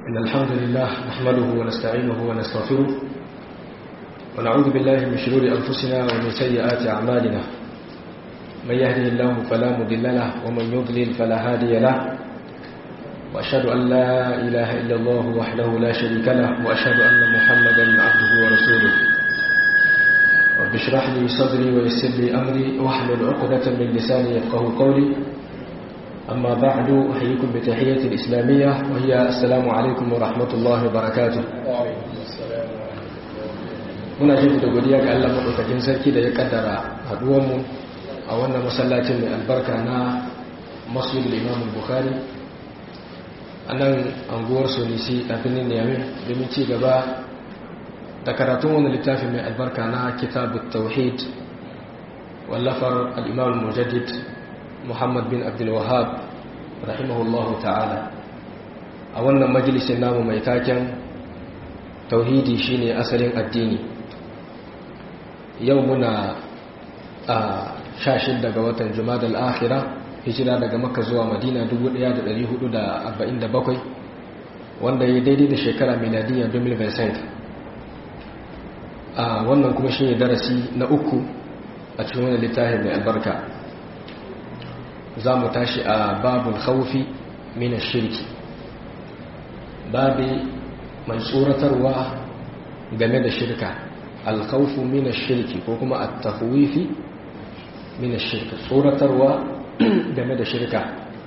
إن الحمد لله نحمده ونستعينه ونستغفره ونعوذ بالله من شرور أنفسنا ومن سيئات أعمالنا من يهده الله فلا مضل له ومن يضلل فلا هادي له وأشهد أن لا إله إلا الله وحده لا شريك له وأشهد أن محمدا عبده ورسوله رب اشرح لي صدري ويسر لي أمري واحلل عقدة من لساني يفقهوا قولي أما بعد أحييكم بتحية الإسلامية وهي السلام عليكم ورحمة الله وبركاته. muna jin da godiya ga Allah madaukakin sarki da ya kaddara haduwanmu a wannan masallacin mai albarka na Masjid Imam Bukhari a nan anguwar Sonisi a birnin Niamey domin ci gaba da karatun wannan littafin mai albarka na Kitabut Tauhid wallafar al-Imam al-Mujaddid Muhammad bin Abdul Wahhab rahimahullahu ta'ala. A wannan majalisin namu mai taken tauhidi shine asalin addini. Yau muna a 16 ga watan Jumadal Akhirah, hijira daga Makka zuwa Madina 1447 wanda ya daidai da shekara miladiyya 2025. Wannan kuma shine darasi na uku a cikin wannan littafin mai albarka. za mu tashi a babul khawfi min ash-shirki, babi mai tsoratarwa game da shirka. Al-khawfu min ash-shirki ko kuma at-takhwifi min ash-shirki, tsoratarwa game da shirka.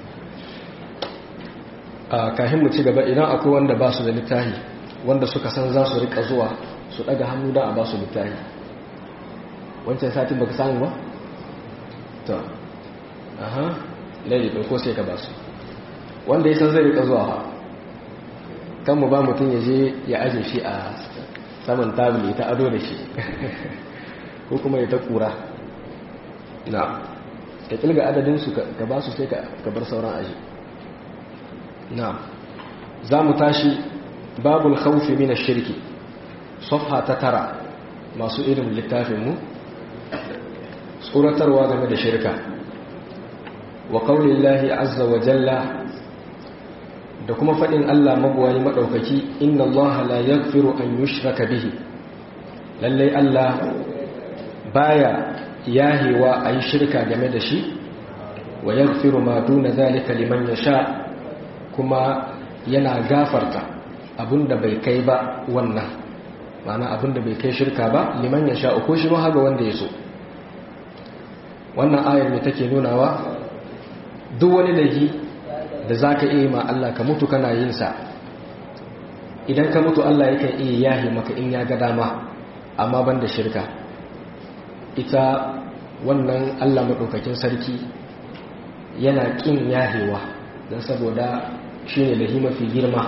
Kafin mu ci gaba, idan akwai wanda ba su da littafi wanda suka san za su rika zuwa su daga hannu da a ba su littafi. Wancan satin baka samu ba? To aha lalle ko sai ka ba su wanda yasan zai rika zuwa kan mu ba mutun yaje ya aje shi a saman tablet ta ado da shi ko kuma ya ta kura na ka kilga adadin su ka ba su sai ka bar sauran aje na za mu tashi babul khawfi min ash-shirki safha ta 9 masu irin littafin mu tsoratarwa game da shirka. Wa qaulillahi azza wa jalla, da kuma fadin Allah magwayi madaukaki, inna Allaha la yaghfiru an yushraka bihi, lalle Allah baya yahewa ayi shirka game da shi, wa yaghfiru ma duna zalika liman yasha, kuma yana gafarta abinda bai kai ba wannan, ma'ana abinda bai kai shirka ba liman yasha ko shi ma haga wanda yaso. Wannan ayar ne take nunawa duk wani laifi da za ka iya ma Allah ka mutu kana yin sa, idan ka mutu Allah yakan iya yahi maka in ya ga dama, amma ban da shirka. Ita wannan Allah maɗaukakin sarki yana ƙin yahewa don saboda shi ne laifi mafi girma.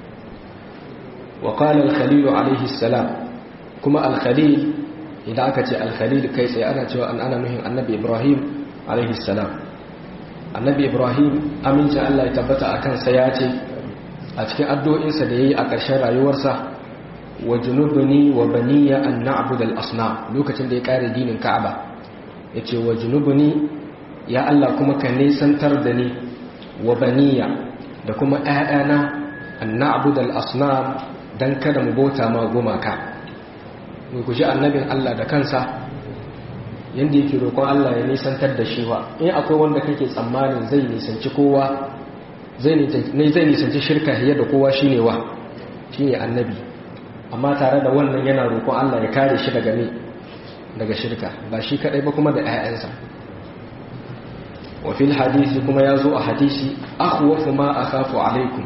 Wa qala al-Khalil alaihi salam, kuma al-Khalil idan aka ce al-Khalil kai tsaye ana cewa ana nuhin annabi Ibrahim alaihi salam. Annabi Ibrahim amincin Allah ya tabbata a kansa ya ce a cikin addu'o'insa da ya yi a ƙarshen rayuwarsa, wa junubuni wa baniya an na'budu al-asnam, lokacin da ya ƙare dinin Ka'aba ya ce wa junubuni, ya Allah kuma ka nisantar da ni, wa baniya da kuma ‘ya'yana an na'budu al-asnam, don kada mu bauta ma gumaka. mu guji annabin Allah da kansa yanda yake roƙon Allah ya nisantar da shi wa in akwai wanda kake tsammanin zai nisanci kowa zai nisanci shirka hiya da kowa shine annabi, amma tare da wannan yana roƙon Allah ya kare shi daga shirka, ba shi kadai ba kuma da ƴaƴansa. wa fil hadisi, kuma yazo a hadisi, akhwafu ma akhafu alaikum,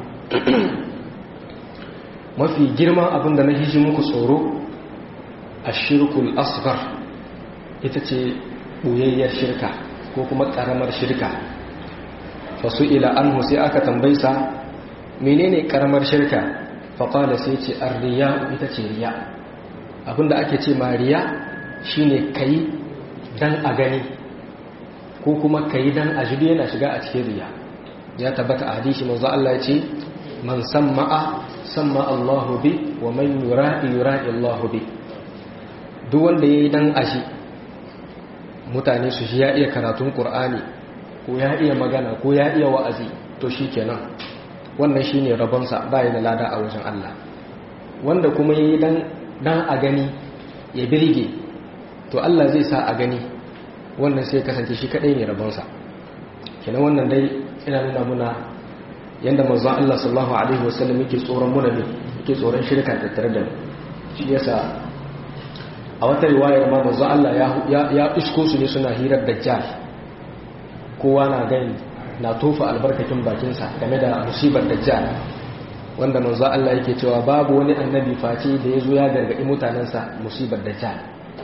mafi girman abin da na hiji muku tsoro ashirkul asghar, ita ce ɓoyayyar shirka ko kuma ƙaramar shirka. fasu ila anhu, sai aka tambaysa menene ƙaramar shirka, faƙala sai ce arriya, ita ce riya. abinda ake ce ma riya shine kai dan a gani ko kuma kai dan a jibi, yana shiga a cikin riya. ya tabbata a hadisi manzo Allah ya ce man samma Allahu bi wa man yura'i Allahu bi. duk wanda ya yi dan ashi mutane su shi ya iya karatun ƙur'ani ko ya iya magana ko ya iya wa'azi, to shi kenan wannan shine rabonsa bai da lada a wajen Allah. Wanda kuma yayi dan a gani ya birge, to Allah zai sa a gani, wannan sai kasance shi kadai ne rabonsa. Kenan wannan dai ina nuna muna yanda manzon Allah sallallahu alaihi wasallam yake tsoron muna ne, yake tsoron shirka tattare da mu. Shi yasa a wata riwayar ma manzon Allah ya isko su ne suna hirar dajjal, kowa na gani na tofa albarkacin bakinsa game da musibar dajjal, wanda manzon Allah yake cewa babu wani annabi face da ya zo ya gargaɗi mutanensa musibar dajjal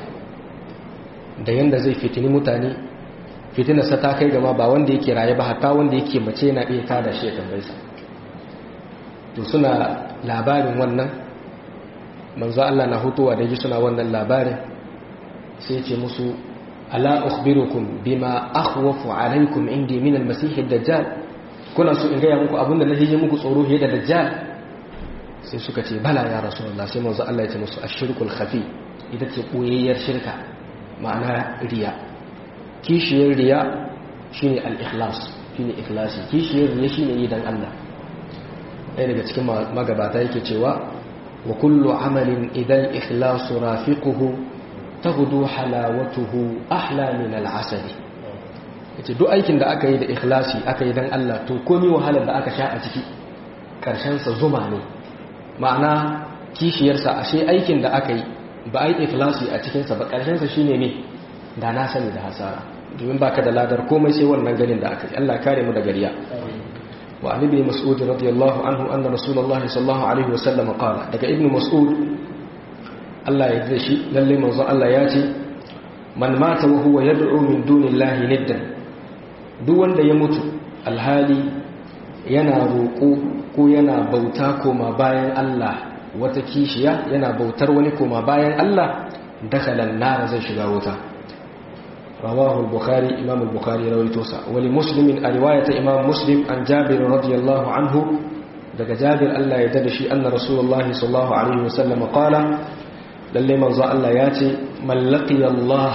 da yanda zai fitini mutane. Fitinarsa ta kai gama ba wanda yake raye ba, hatta wanda yake mace na iya tada shi ya tambaysa. To suna labarin wannan, manzo Allah na hutuwa da ji suna wannan labarin, sai ce musu ala ukhbirukum bima akhwafu alaykum indi min al-masih ad-dajjal, kuna so in ga muku abinda na hije muku tsoro fiye da dajjal? Sai suka ce bala ya rasulullah. Sai manzo Allah ya ce musu ash-shirkul khafi, ita ce boyayyar shirka, ma'ana riya. Kishiyar riya shine al-ikhlas, shine ikhlasi. Kishiyar riya shine yi dan Allah. Ɗaya daga cikin magabata yake cewa wa kullu amalin idan ikhlasu rafiquhu taghdu halawatuhu ahla min al-asal. Yace duk aikin da aka yi da ikhlasi, aka yi dan Allah, to komai wahalar da aka sha a ciki karshen sa zuma ne. Ma'ana kishiyar sa ashe aikin da aka yi ba ai ikhlasi a cikin sa ba, karshen sa shine ne da na sani da hasara, domin baka da ladar komai sai wannan ganin da aka yi. Allah kare mu daga riya. Wa an ibn Mas'ud radiyallahu anhu anna Rasulullah sallallahu alaihi wasallam qala, daga ibn Mas'ud Allah ya yarda shi, lalle manzo Allah ya ce man mata wa huwa yad'u min dunillahi niddan, duk wanda ya mutu alhali yana roƙo ko yana bauta koma bayan Allah, wata kishiya yana bautar wani koma bayan Allah, dakhala an-nar, zai shiga wuta. رواه البخاري، إمام البخاري رويتوسا. ولمسلم رواية إمام مسلم عن جابر رضي الله عنه، دك جابر ألا يددشي أن رسول الله صلى الله عليه وسلم قال للي من ظاء الله ياتي من لقي الله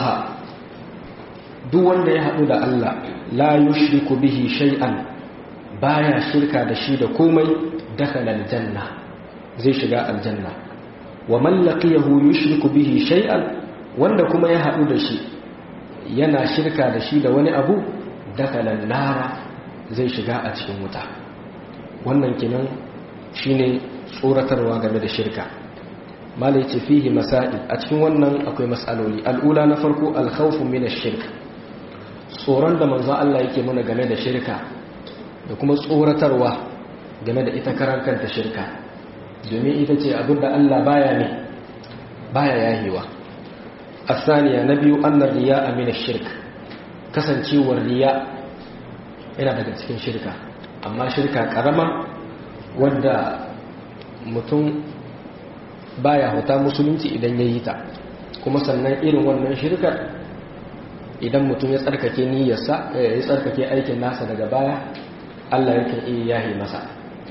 دون يهدد الله لا يشرك به شيئا بايا شركة دشيد كومي دخل الجنة، زي شقاء الجنة. ومن لقيه يشرك به شيئا وندكما يهدد شيء yana shirka da shi da wani abu, dakalan nara, zai shiga a cikin wuta. Wannan kinan shine tsoratarwa game da shirka. Malai ce fihi masail, a cikin wannan akwai mas'aloli. Al'ula na farko al-khawfu min ash-shirk, tsoron da manzo Allah yake mana game da shirka, da kuma tsoratarwa game da ita karan kanta shirka, domin ita ce abinda Allah baya yahewa. الثانية نبي أن الرياء من الشرك، كسنتي والرياء إلى daga cikin shirka, amma shirka karama wanda mutum baya huta musulunci idan yayi ta, kuma sannan irin wannan shirkar idan mutum ya tsarkake niyyarsa, ya tsarkake aikin nasa daga baya, Allah yake iya yahi masa.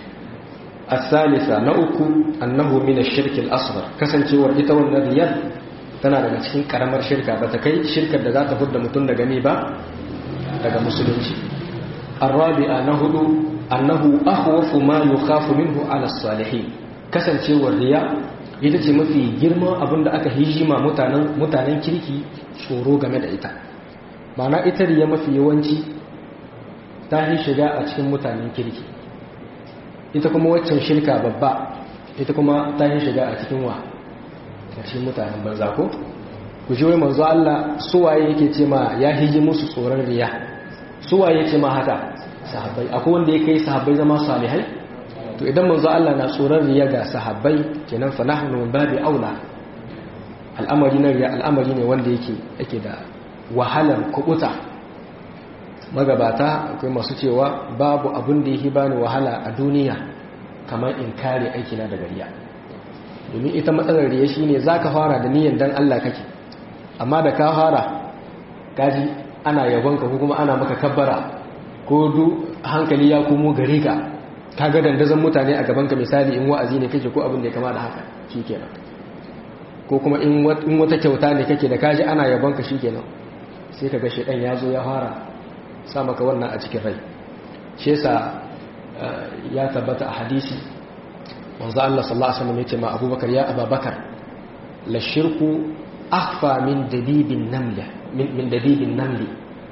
الثالثة نأكو أنه من الشرك الأصغر، kasancewar ita wannan riyar tana daga cikin karamar shirka, ba ta kai shirkar da za ta fudda mutum daga ne ba daga musulunci. Arabi'a na hudu annahu akhwafu ma yukhafu minhu ala salihin, kasancewar riya ita ce mafi girman abinda aka hijima mutanen kirki tsoro game da ita. Ma'ana ita riya mafi yawanci ta yi shiga a cikin mutanen kirki, ita kuma waccan shirka babba ita kuma ta yi shiga a cikin cikin mutanen banza ko. Ku ji wai manzo Allah suwaye yake ce ma ya hiji musu tsoron riya, suwaye ce ma haka? Sahabbai. Akwai wanda ya kai sahabbai zama salihai? To idan manzo Allah na tsoron riya ga sahabbai, kenan fa nahnu min babi aula. Al'amari na riya al'amari ne wanda yake da wahalar kubuta. Magabata akwai masu cewa babu abin da yake bani wahala a duniya kamar in kare aikina daga riya. Domin ita matsalar riya shine zaka fara da niyyar dan Allah kake, amma da ka fara kaji ana yabonka ko kuma ana maka kabbara, ko hankali ya komo gare ka, kaga dandazon mutane a gaban ka, misali in wa'azi ne kake ko abin da ya kama da haka, shikenan. Ko kuma in wata kyauta ne kake da kaji ana yabonka, shikenan sai kaga shedan ya zo ya fara sa maka wannan a cikin rai. Shi yasa ya tabbata a hadisi wanzu Allah sallallahu alaihi wasallam yace ma Abubakar ya Abubakar la shirku akhfa min dabibin namli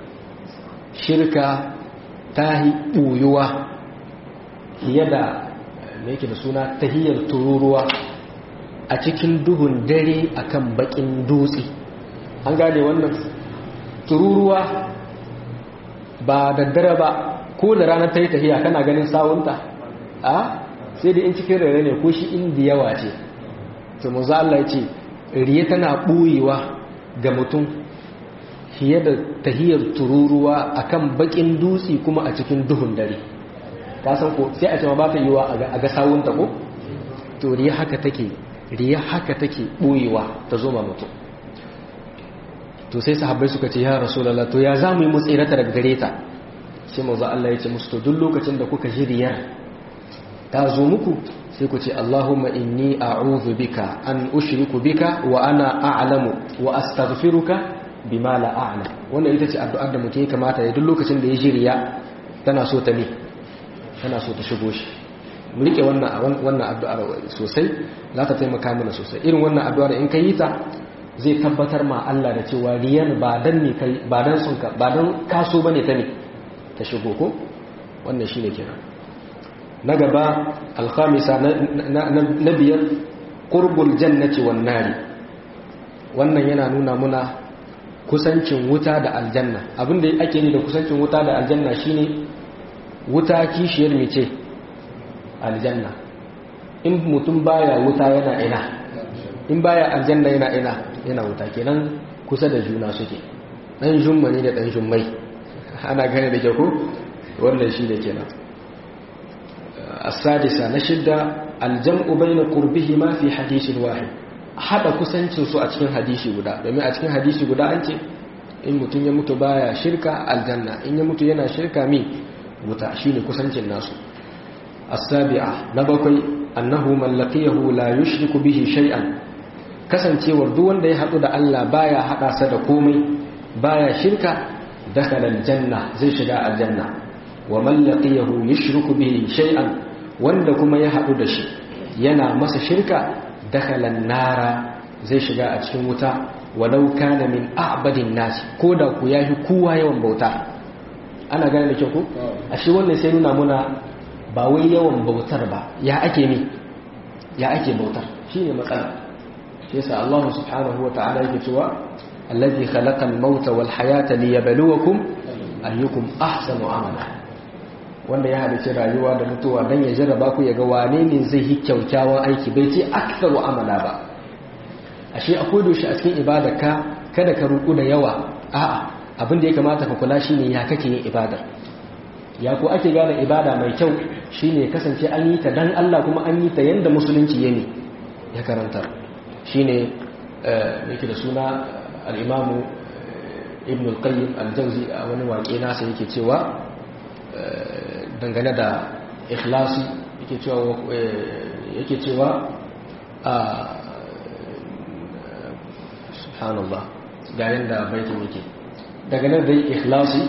shirka tahi buyuwa fiye da me yake da suna tahiyar tururuwa a cikin duhun dare akan bakin dutse. An gane wannan? Tururuwa ba da dare ba ko da ranar ta yi tahiya kana ganin sawunta a sai da in cikin rere ne ko shi inda yawa ce. to manzo Allah ya ce riya tana ɓoyewa ga mutum fiye da tahiyar tururuwa akan bakin dutse kuma a cikin duhun dare. ka san ko sai a ce ma ba ta yiwa a ga sawunta ko to riya haka take ɓoyewa ta zo ma mutum. to sai sahabbai suka ce ya rasulullah to ya zamu yi mu tsirata daga gare ta. sai manzo Allah ya ce musu to duk lokacin da kuka ji riyar ta zo muku sai ku ce Allahumma inni a'udhu bika an ushriku bika wa ana a'lamu wa astaghfiruka bima la a'lam. wannan ita ce addu'ar da mutum ya kamata ya duk lokacin da ya ji riya tana so ta shigo shi. mu rike wannan addu'ar sosai, za ta taimaka mana sosai. irin wannan addu'ar in ka yi ta zai tabbatar ma Allah da cewa riyar ba dan ne kai ba dan sunka ba dan kaso bane ta ne ta shigo ko. wannan shine kenan. na gaba alkhamisa na biyar qurbul jannati wan nari. wannan yana nuna muna kusancin wuta da aljanna. abinda ake ni da kusancin wuta da aljanna shine wuta kishiyar mece aljanna. in mutum baya wuta yana ina, in baya aljanna yana ina, yana wuta. kenan kusa da juna suke, dan jumma ne da dan jummai. ana gane da ke ko. wannan shi da kenan. as-sadisa na shidda aljam'u bayna qurbihima fi hadithin wahid. hada kusancin su a cikin hadisi guda, domin a cikin hadisi guda an ce in mutum ya mutu baya shirka aljanna, in ya mutu yana shirka wuta. shine kusancin nasu. as-sabi'a na bakwai annahu man laqiyahu la yushriku bihi shay'an. kasancewar duk wanda ya hadu da Allah baya hada sa da komai, baya shirka, dakhala aljanna, zai shiga aljanna. wa man laqiyahu yushriku bihi shay'an, wanda kuma ya hadu da shi yana masa shirka, dakhala an-nara, zai shiga a cikin wuta. walau kana min a'badin nas, koda ku yahi kowa yawan bauta. ana gane da kyau ko. ashe wannan sai nuna muna ba wai yawan bautar ba, ya ake bautar shine matsala. shi yasa Allah subhanahu wa ta'ala yake cewa allazi khalaqal mauta wal hayata liyabluwakum ayyukum ahsanu amala. wanda ya halice rayuwa da mutuwa dan ya jarraba ku ya ga wane ne zai yi kyakkyawan aiki, bai ce aktsaru amala ba. ashe akwai doshi a cikin ibadarka kada ka ruku da yawa. a'a, abin da ya kamata ka kula shine ya kake yin ibadar. ya ko ake gane ibada mai kyau shine kasance an yi ta dan Allah, kuma an yi ta yanda musulunci ya karanta. shine yake da suna al-Imam Ibn al-Qayyim al-Jawzi a wani waƙe nasa yake cewa dangane da ikhlasi yake cewa subhanallah ga yanda baitin yake dangane da ikhlasi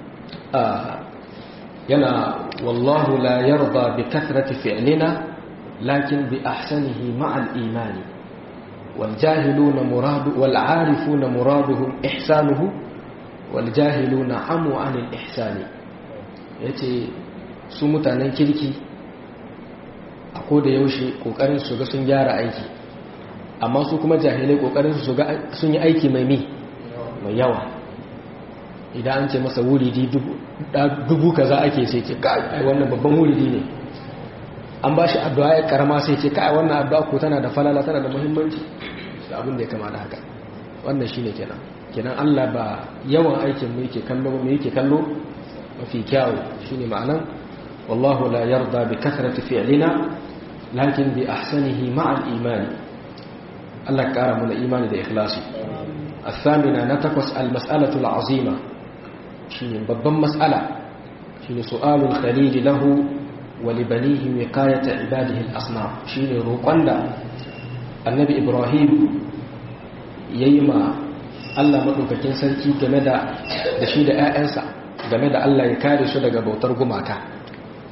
yana wallahu la yarda bi kathrati fi'lina lakin bi ahsanihi ma'a al-imani wal jahiluna muradu wal 'arifuna muraduhum ihsanuhu wal jahiluna amu 'anil ihsani. yace su mutanen kirki a koda yaushe kokarin su ga sun gyara aiki, amma su kuma jahilai kokarin su ga sun yi aiki mai yawa. idan an ce masa wuridi dubu kaza ake sai ce kai wannan babban wuridi ne. an ba shi addu'a ya karama sai ce kai wannan addu'a ko tana da falala, tana da muhimmanci da abin da ya kama da haka. wannan shine kenan Allah ba yawan aikin mu yake kallo mafi kyawu. shine ma'anan wallahu la yarda bi kathrati fi'lina lakin bi ahsanihi ma'a al-iman. Allah ya kara mana imani da ikhlasi. الثامنة نتقص المسألة العظيمة شيء babban mas'ala shine su'alul khalil lahu wa li banihi wiqayat ibadihi al-asnam. shine roƙon da annabi Ibrahim yayi ma Allah madaukakin sarki game da shi da ƴaƴansa, game da Allah ya kare su daga bautar gumaka.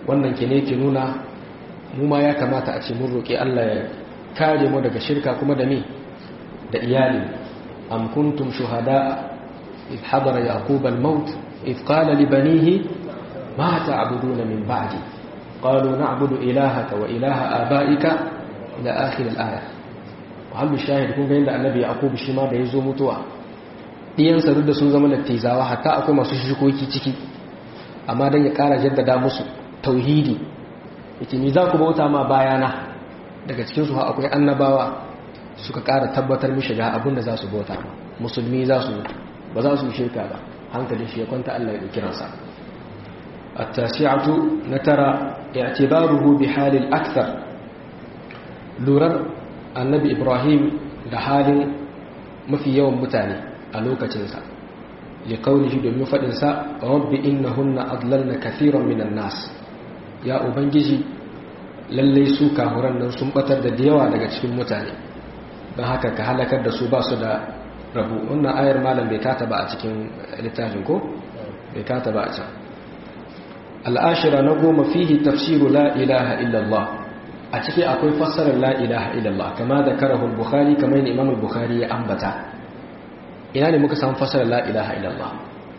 wannan ke ne ke nuna mu ma ya kamata a ce mun roƙi Allah ya kare mu daga shirka kuma da me da iyali. am kuntum shuhada idh hadara yaqub al-maut idh qala li banihi ma ta'buduna min ba'di qalu na'budu ilahaka wa ilaha abaika ila akhir al-aya. wa hal shahid kun ga inda annabi yaqub shi ma da yazo mutuwa diyansa duk da sun zama lattizawa hatta akwai masu shikoki ciki amma dan ya ƙara jaddada musu tauhidi yake ni za ku bauta ma bayana. daga cikin su akwai annabawa suka ƙara tabbatar mishi ga abin da za su bauta ma. musulmi za su ba za su shirka ba. hankalin shi ya kwanta Allah ya kiransa. at-tasi'atu natara i'tibaruhu bi halil akthar lurar annabi Ibrahim da halin mafi yawan mutane a lokacinsa liqaulihi domin faɗinsa rabbi innahunna adlalna kathiran minan nas. ya ubangiji lallai su kahuran nan sun batar da yawa daga cikin mutane don haka ka halakar da su ba su da rabu. wannan ayar malam bai kata ba a cikin littafin ko bai kata ba a can. al'ashira na 10 fihi tafsiru la ilaha illallah. a ciki akwai fassarar la ilaha illallah kama da karahul bukhari kamar imam al-bukhari ya ambata. ina ne muka samu fassarar la ilaha illallah?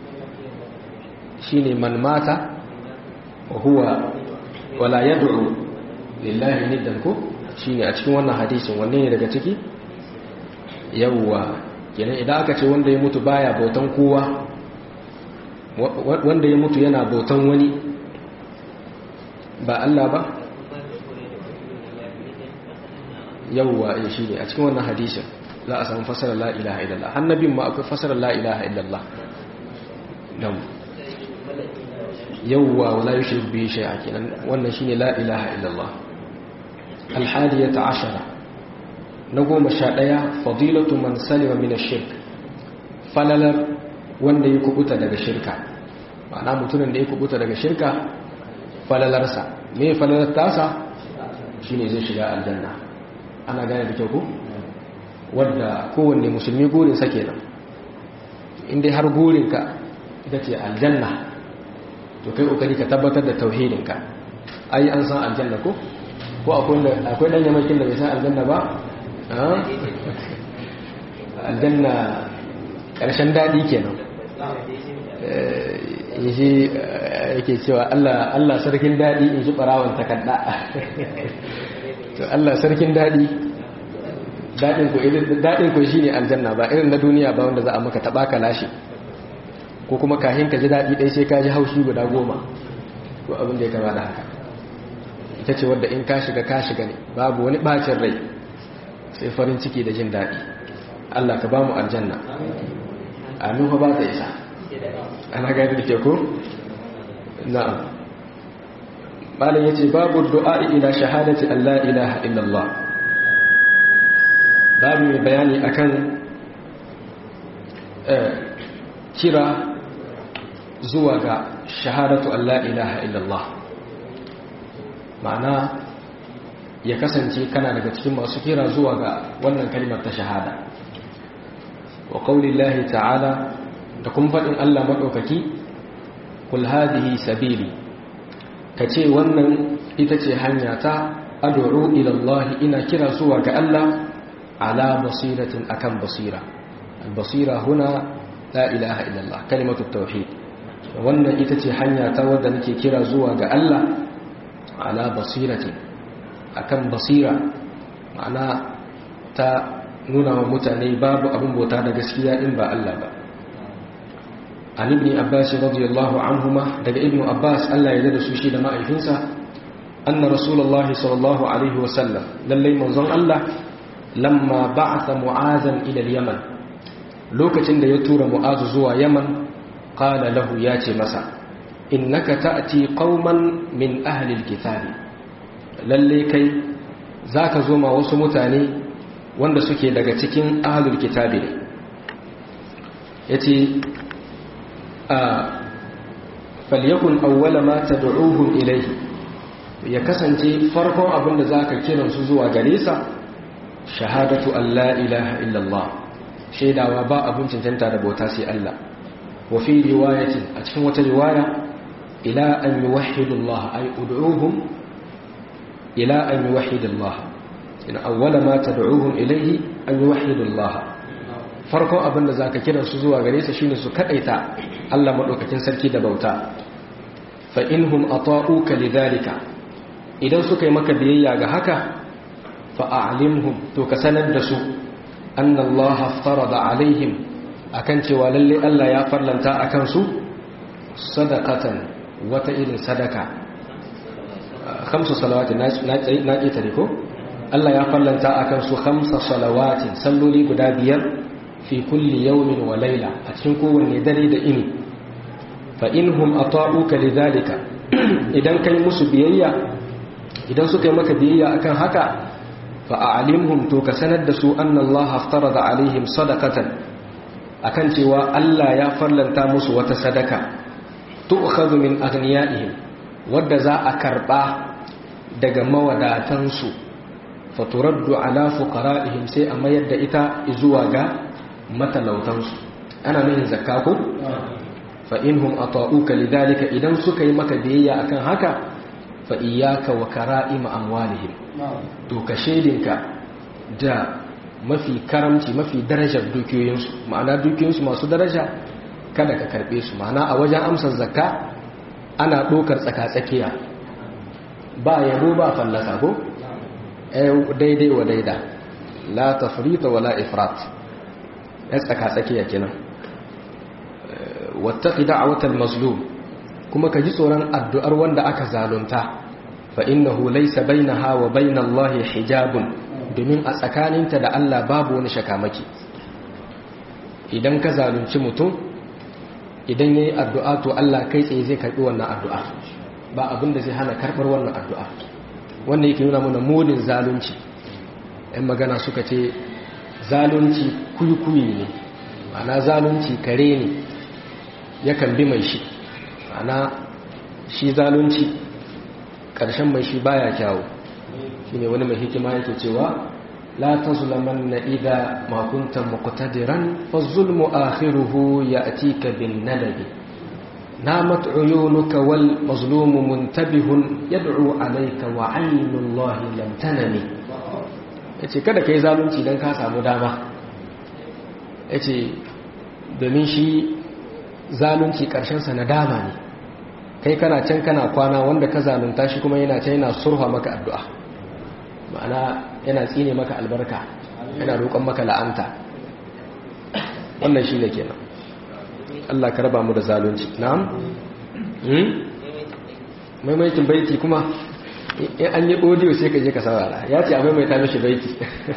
shine man mata wa huwa wala yad'u lillahi niddan ko shine a cikin wannan hadisin. wanne ne daga ciki? yawwa kenan idan aka ce wanda ya mutu baya bautan kowa, wanda ya mutu yana bautan wani ba Allah ba, yawwa shine a cikin wannan hadisin za a samu fasarar la ilaha illallah. annabin ma akwai fasarar la ilaha illallah. dan yawwa wala yushrik bihi shay'a kenan wannan shine la ilaha illallah. al-hadiyata 'ashara na 11 fadilatu man salima min ash-shirk. falalar wanda ya kubuta daga shirka. ma'ana mutumin da ya kubuta daga shirka falalarsa me falalar tasa shine zai shiga aljanna. ana gane da kyau ko wanda kowanne musulmi gurinsa kenan. inda har gurinka ita ce aljanna to kai kokari ka tabbatar da tauhidinka. ai an san aljanna ko akwai dan yamakin da bai san aljanna ba. aljanna karshen dadi kenan. yaji yake cewa Allah sarkin dadi in ji barawan takadda. to Allah sarkin dadi daɗin ku shi ne aljanna ba irin na duniya ba wanda za a maka taɓa ka lashe ko kuma kahin ka ji daɗi ɗai sai ka ji haushi guda 10 ko abin da ya kama da haka. ita ce wadda in ka shiga ne babu wani ɓacin rai sai farin ciki da jin daɗi. Allah ka ba mu aljanna. amin ba ta isa. ana gani da ke ko? na'am. malam ya ce babu du'a ila shahadati Allah ilaha illallah. babu mai bayani akan kira zuwa ga shahadatu Allah ilaha illallah. ma'ana ya kasance kana daga cikin masu kira zuwa ga wannan kalmar ta shahada. wa qaulillahi ta'ala da kuma faɗin Allah maɗaukaki kul hadhihi sabili kace wannan ita ce hanya ta ad'u ila Allah ina kira zuwa ga Allah على بصيرة أكم بصيرة. البصيرة هنا لا إله إلا الله كلمة التوحيد. وأن إتتي حنيا تود نكي كرا زوا الله على بصيرة أكم بصيرة معنى تا نونا ومتاني باب أبن بوتانا قسكيا إن با الله با. عن ابن عباس رضي الله عنهما دقى ابن عباس ألا يدد سوشي لما إفنسا أن رسول الله صلى الله عليه وسلم للي منظم الله lamma ba'atha mu'azan ila al-yaman lokacin da ya tura mu'azu zuwa yaman qala lahu ya ce masa innaka ta'ti qauman min ahli al-kitab lalle kai zaka zo ma wasu mutane wanda suke daga cikin ahlul kitab ne yace falyakun awwala ma tad'uhum ilayhi ya kasance farkon abin da zaka kiransu zuwa gare sa shahadatu an la ilaha illallah shaidawa ba abin cancanta da bauta sai Allah wa fi riwayatin a cikin wata riwaya ila an yuwahhidu Allah ay ud'uuhum ila an yuwahhidu Allah in awwala ma tad'uuhum ilayhi an yuwahhidu Allah farko abinda zaka kira su zuwa gare sa shine su kadaita Allah madaukakin sarki da bauta fa inhum ata'uka lidhalika idan suka yi maka biyayya ga haka fa a'limhum to ka sanar da su anna Allah aftarada alaihim akan cewa lalle Allah ya farlanta akan su sadaqatan wata irin sadaka khamsu salawati na ƙetare ko Allah ya farlanta akan su khamsa salawatin salloli guda biyar fi kulli yawmin wa layla a cikin kowanne dare da ini fa inhum ata'uka lidhalika idan kai musu biyayya idan suka yi maka biyayya akan haka fa a'limhum to ka sanar da su anna Allah aftarada alaihim sadaqatan akan cewa Allah ya farlanta musu wata sadaka tu'khadhu min aghniyaihim wadda za a karba daga mawadatansu fa turaddu ala fuqara'ihim sai a mayar da ita zuwa ga matalautansu ana nufin zakka ko fa inhum ata'uka lidhalika idan suka yi maka biyayya akan haka fa iyyaka wa kara'im amwalihim to ka shedinka da mafi karamci mafi darajar dukiyoyinsu ma'ana dukiyoyinsu masu daraja kada ka karbe su ma'ana a wajen amsar zakka ana dokar tsaka-tsakiya ba yabo ba fallasa ko daidai wa daida la tafrita wala ifrat ya tsaka-tsakiya kenan wattaqi da'watal mazlum kuma ka ji tsoron addu'ar wanda aka zalunta fa innahu laysa bainaha wa bainallahi hijabun domin a tsakaninta da Allah babu wani shakamaki idan ka zalunci mutum idan yayi addu'a to Allah kai tsaye zai karbi wannan addu'a ba abin da zai hana karbar wannan addu'a wanda yake nuna mana munin zalunci ɗan magana suka ce zalunci kuyi ne ma'ana zalunci kare ne yakan bi mai shi ma'ana shi zalunci ƙarshen mai shi baya kyawu shi ne wani mai hikima yake cewa la tazlamanna idha ma kunta muqtadiran fa zulmu akhiruhu ya'tika bin nadabi namat uyunuka wal mazlumu muntabihun yad'u alayka wa 'aynullahi lam tanami yace kada kai zalunci dan ka samu dama yace domin shi zalunci karshen sa nadama ne kai kana can kana kwana wanda ka zalunta shi kuma yana can yana surha maka addu'a ma'ana yana tsine maka albarka yana roƙon maka la'anta wannan shi ne kenan Allah ka raba mu da zalunci na'am maimaitin baiti kuma in an yi audio sai ka je ka saurara ya ce a maimaita mishi baiti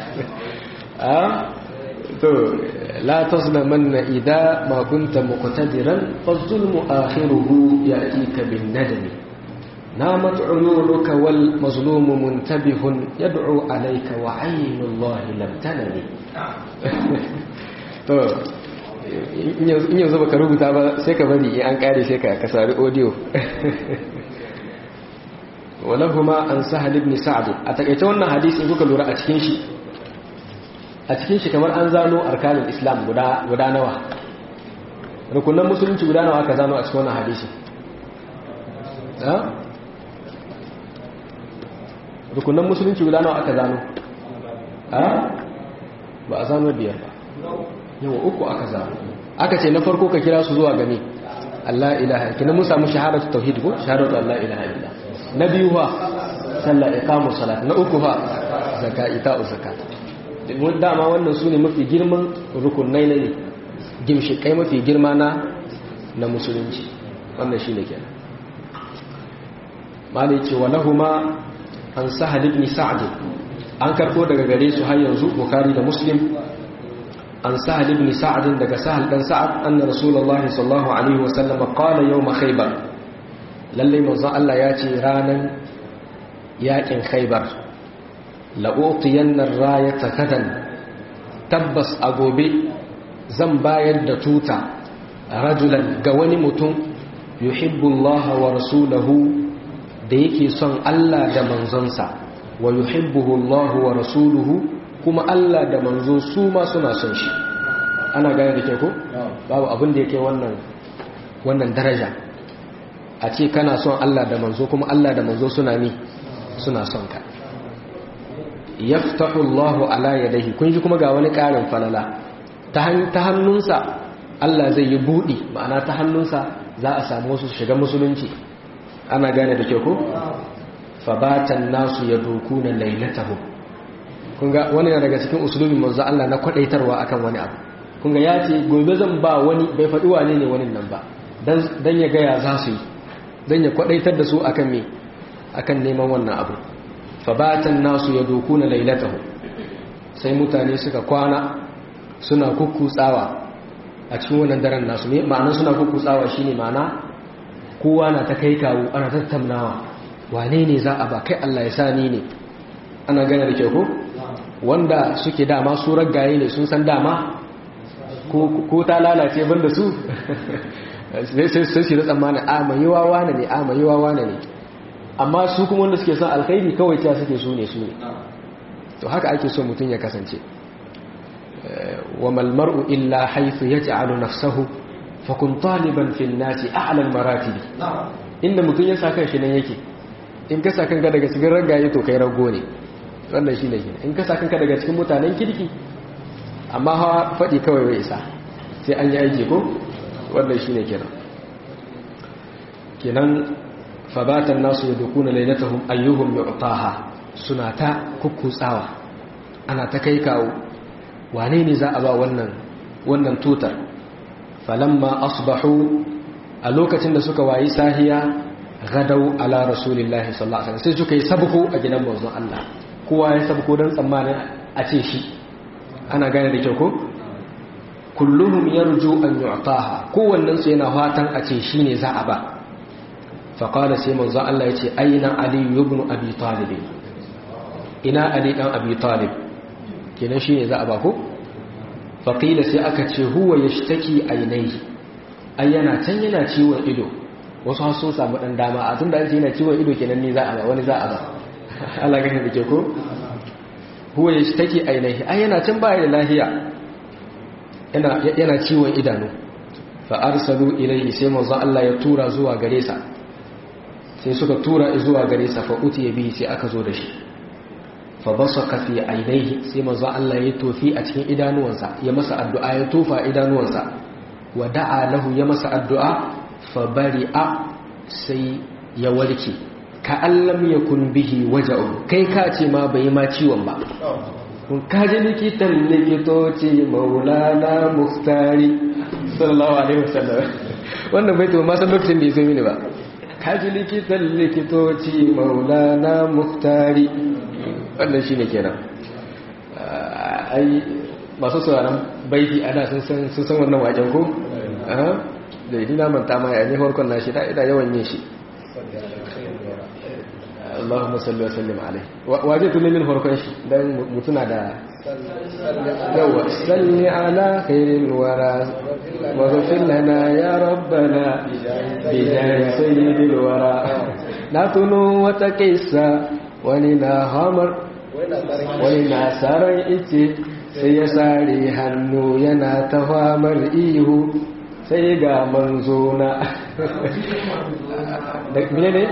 to la tazlamanna idha ma kunta muqtadiran fa zulmu akhiruhu ya'tika bin nadami namat uyunuka wal mazlumu muntabihun yad'u alayka wa 'aynullahi lam tanami to in yanzu baka rubuta ba sai ka bari in an kare sai ka kasari audio walahuma an sahal ibn sa'd a takeice wannan hadisi kuka lura a cikin shi kamar an zano arkanin islam guda nawa rukunan musulunci guda nawa aka zano a cikin wannan hadisi rukunan musulunci guda nawa aka zano ba a zano biyar ba yawa uku aka zano aka ce na farko ka kira su zuwa game Allah ilaha kina mun samu shahadatu tauhid ko shahadatu Allah ilaha illa na biyu fa sallah iqamu salat na uku fa zakat ita'u zakat dama wannan su ne mafi girman rukunai ne gimshikai mafi girma na musulunci wannan shi ne kenan malai ce wa lahuma an sahal ibn sa'd an karbo daga gare su har yanzu bukhari da muslim an sahal ibn sa'd daga sahal dan sa'ad anna rasulullahi sallallahu alaihi wasallam qala yawm khaybar lalle manzo Allah ya ce ranan yakin khaybar la'utiyannar rayata kadan tabbas a gobe zan bayar da tuta rajulan ga wani mutum yuhibbullaha wa rasulahu da yake son Allah da manzonsa wa yuhibbuhu Allah wa rasuluhu kuma Allah da manzo su ma suna son shi ana gane da ke ko babu abin da yake wannan daraja a ce kana son Allah da manzo kuma Allah da manzo suna son ka. Yaftahu Allahu ala yadayhi, kun ji kuma ga wani ƙarin falala ta hannunsa Allah zai yi buɗi, ma'ana ta hannunsa za a samu wasu shiga musulunci. Ana gane da kyau ko? Fabatan nasu yadukuna lailatahu. Kun ga wani daga cikin usulubin manzo Allah na kwadaitarwa akan wani abu. Kun ga ya ce gobe zan ba wani, bai faɗi wane ne wani nan ba, dan ya gaya za su yi, dan ya kwadaitar da su akan me, akan neman wannan abu. Fabatan nasu yadukuna lailatahu, sai mutane suka kwana suna kukkutsawa a cikin wannan daren nasu. Me ma'ana suna kukkutsawa shine ma'ana kowa na ta kai kawo, ana tattaunawa wane ne za a ba, kai Allah ya sa ni ne. Ana gane da kyau ko? Wanda suke dama su raggaye ne, sun san dama ko ta lalace banda su sai su da tsammanin a mai yawa wane ne, a mai yawa wane ne. Amma su kuma wanda suke son alkhairi kawai ta suke su ne. To haka ake so mutum ya kasance. Wa mal mar'u illa haythu yaj'alu nafsahu fakun taliban fil nasi a'la al maratib. Inda mutum ya saka shi nan yake. In ka saka kanka daga cikin raggaye to kai rago ne. Wannan shine shi. In ka saka kanka daga cikin mutanen kirki, amma hawa fadi kawai bai isa, sai an yi aiki ko. Wannan shine kenan fabatan nasu yadukuna lailatahum ayyuhum yu'taha, suna ta kukkutsawa, ana ta kai kawo wane ne za a ba wannan tutar. Falamma asbahu, a lokacin da suka wayi sahiya, gadau ala rasulillahi sallallahu alaihi wasallam, sai suka yi sabko a gidan manzon Allah. Kowa ya sabko don tsammanin a ce shi. Ana gane da kyau ko? Kulluhum yarju an yu'taha, kowannen su yana fatan a ce shi ne za a ba. Faqala sai manzon Allah ya ce aina Ali ibn Abi Talib, ina Ali dan Abi Talib, kenan shi ne za a ba ko? Faqila sai aka ce huwa yashtaki ainihi, ai yana can yana ciwon ido. Wasu har sun samu dan dama, a tunda an ce yana ciwon ido kenan ne za a ba, wani za a ba. Allah gane da ke ko? Huwa yashtaki ainihi, ai yana can baya da lafiya, yana ciwon idanu. Fa arsalu ilayhi, sai manzo Allah ya tura zuwa gare sa, sai suka tura zuwa gare sa. Fa utiya bihi, sai aka zo da shi. Fa basaka fi ainihi, sai manzo Allah ya tofi a cikin idanuwansa, ya masa addu'a, ya tofa idanuwansa. Wa da'a lahu, ya masa addu'a. Fa bari'a, sai ya warke. Ka allam yakun bihi waja'u, kai ka ce ma bai ma ciwon ba. Kun kaji likitan likitoci Maulana Muftari sallallahu alaihi wasallam, wannan bai to ma san lokacin da ya zo mini ba. Kaji likitan likitoci Maulana Muftari, wannan shine kenan. Ai masu sauraron baiti ana sun san wannan waken ko? Da idina manta ma yayin farkon nashi da yawan yin shi. Allahumma salli wa sallim alaihi. Waje tuni min farkon shi dan mutuna da yawa salli ala khairil wara wa ghfir lana ya rabbana bi jahi sayyidil wara. Na tuno wata kissa wani na hamar wani na saran ice, sai ya sare hannu yana ta famar ihu, sai ga manzo na ne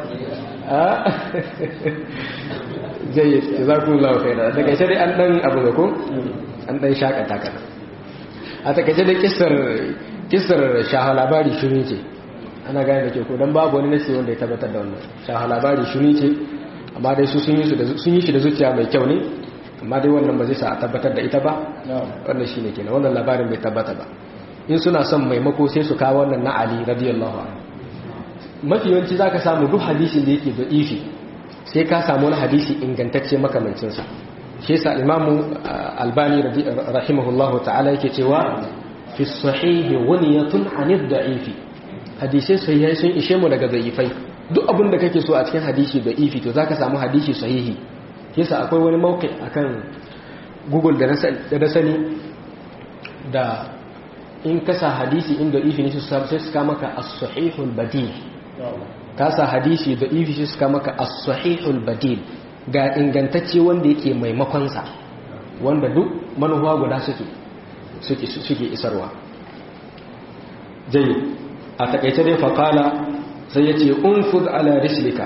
jayyid, jazakumullahu khairan. Daga shi dai an dan abu da ko an dan shakata kana. A takaice da kissar shaha labari shuni ce. Ana gane da ke ko dan babu wani nasi wanda ya tabbatar da wannan. Shaha labari shuni ce, amma dai su sun yi shi da zuciya mai kyau ne, amma dai wannan ba zai sa a tabbatar da ita ba. Wannan shine kenan, wannan labarin bai tabbata ba. In suna son maimako sai su kawo wannan na Ali radiyallahu anhu. Mafi yawanci za ka samu duk hadisin da yake da'ifi sai ka samu wani hadisi ingantacce makamancinsa. Shi yasa Imamu Albani rahimahullahu ta'ala yake cewa fi sahihi waniyatun anid da'ifi, hadisai sahihai sun ishe mu daga da'ifai. Duk abin da kake so a cikin hadisi da'ifi to zaka samu hadisi sahihi. Shi yasa akwai wani mawqi akan Google da na sani da in kasa hadisi in da'ifi ne sai su kama maka as-sahihul badil. Kasa hadisi da ifi shi suka maka as-sahihul badil, ga ingantacce wanda yake maimakon sa, wanda duk manufa guda suke isarwa. Jayi a takaice dai faqala sai ya ce unfud ala rislika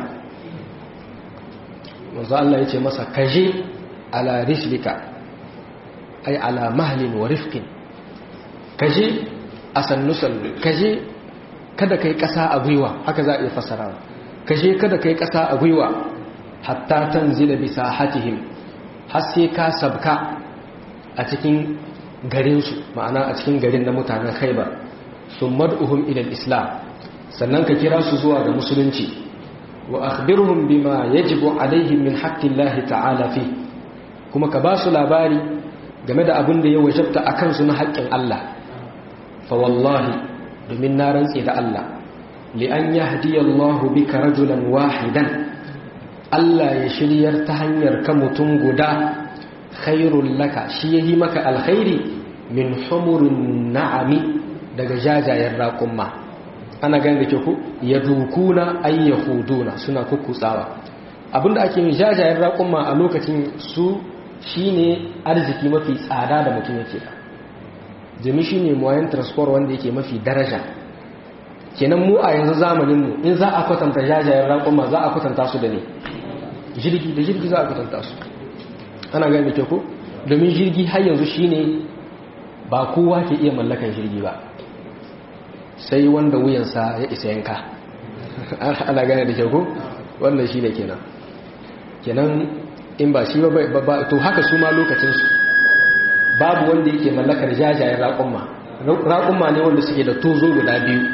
manzo Allah ya ce masa kaje ala rislika ay ala mahlin wa rifqin kaje a sannu-sannu kaje kada kai kasa a gwiwa haka za a iya fassarawa kaje kada kai kasa a gwiwa hatta tanzila bi sahatihim har sai ka sabka a cikin garinsu ma'ana a cikin garin na mutanen Khaibar sun mad'uhum ila islam sannan ka kira su zuwa ga musulunci wa akhbirhum bima yajibu alaihim min haqqillahi ta'ala fi kuma ka ba su labari game da abin da ya wajabta akan su na haƙƙin Allah fa wallahi domin na rantsi da Allah li an yahdiyallahu bika rajulan wahidan Allah ya shiryar ta hanyar ka mutum guda khairul laka shi yayi maka alkhairi min humurin na'ami daga jajayen raƙumma ana gani da ke ku yadukuna ay yahuduna suna kukkutsawa abinda ake yin jajayen raƙumma a lokacin su shine arziki mafi tsada da mutum yake da jami shine moyen transport wanda yake mafi daraja kenan mu a yanzu zamanin mu in za a kwatanta jajayen raƙumma za a kwatanta su da ne jirgi za a kwatanta su ana gani da ke ku domin jirgi har yanzu shine ba kowa ke iya mallakan jirgi ba sai wanda wuyansa ya isa yanka ana gane da kyau wannan shi ne kenan in ba shi ba to haka su ma lokacinsu babu wanda yake mallakar jajayen raƙumma ne wanda suke da tozo guda biyu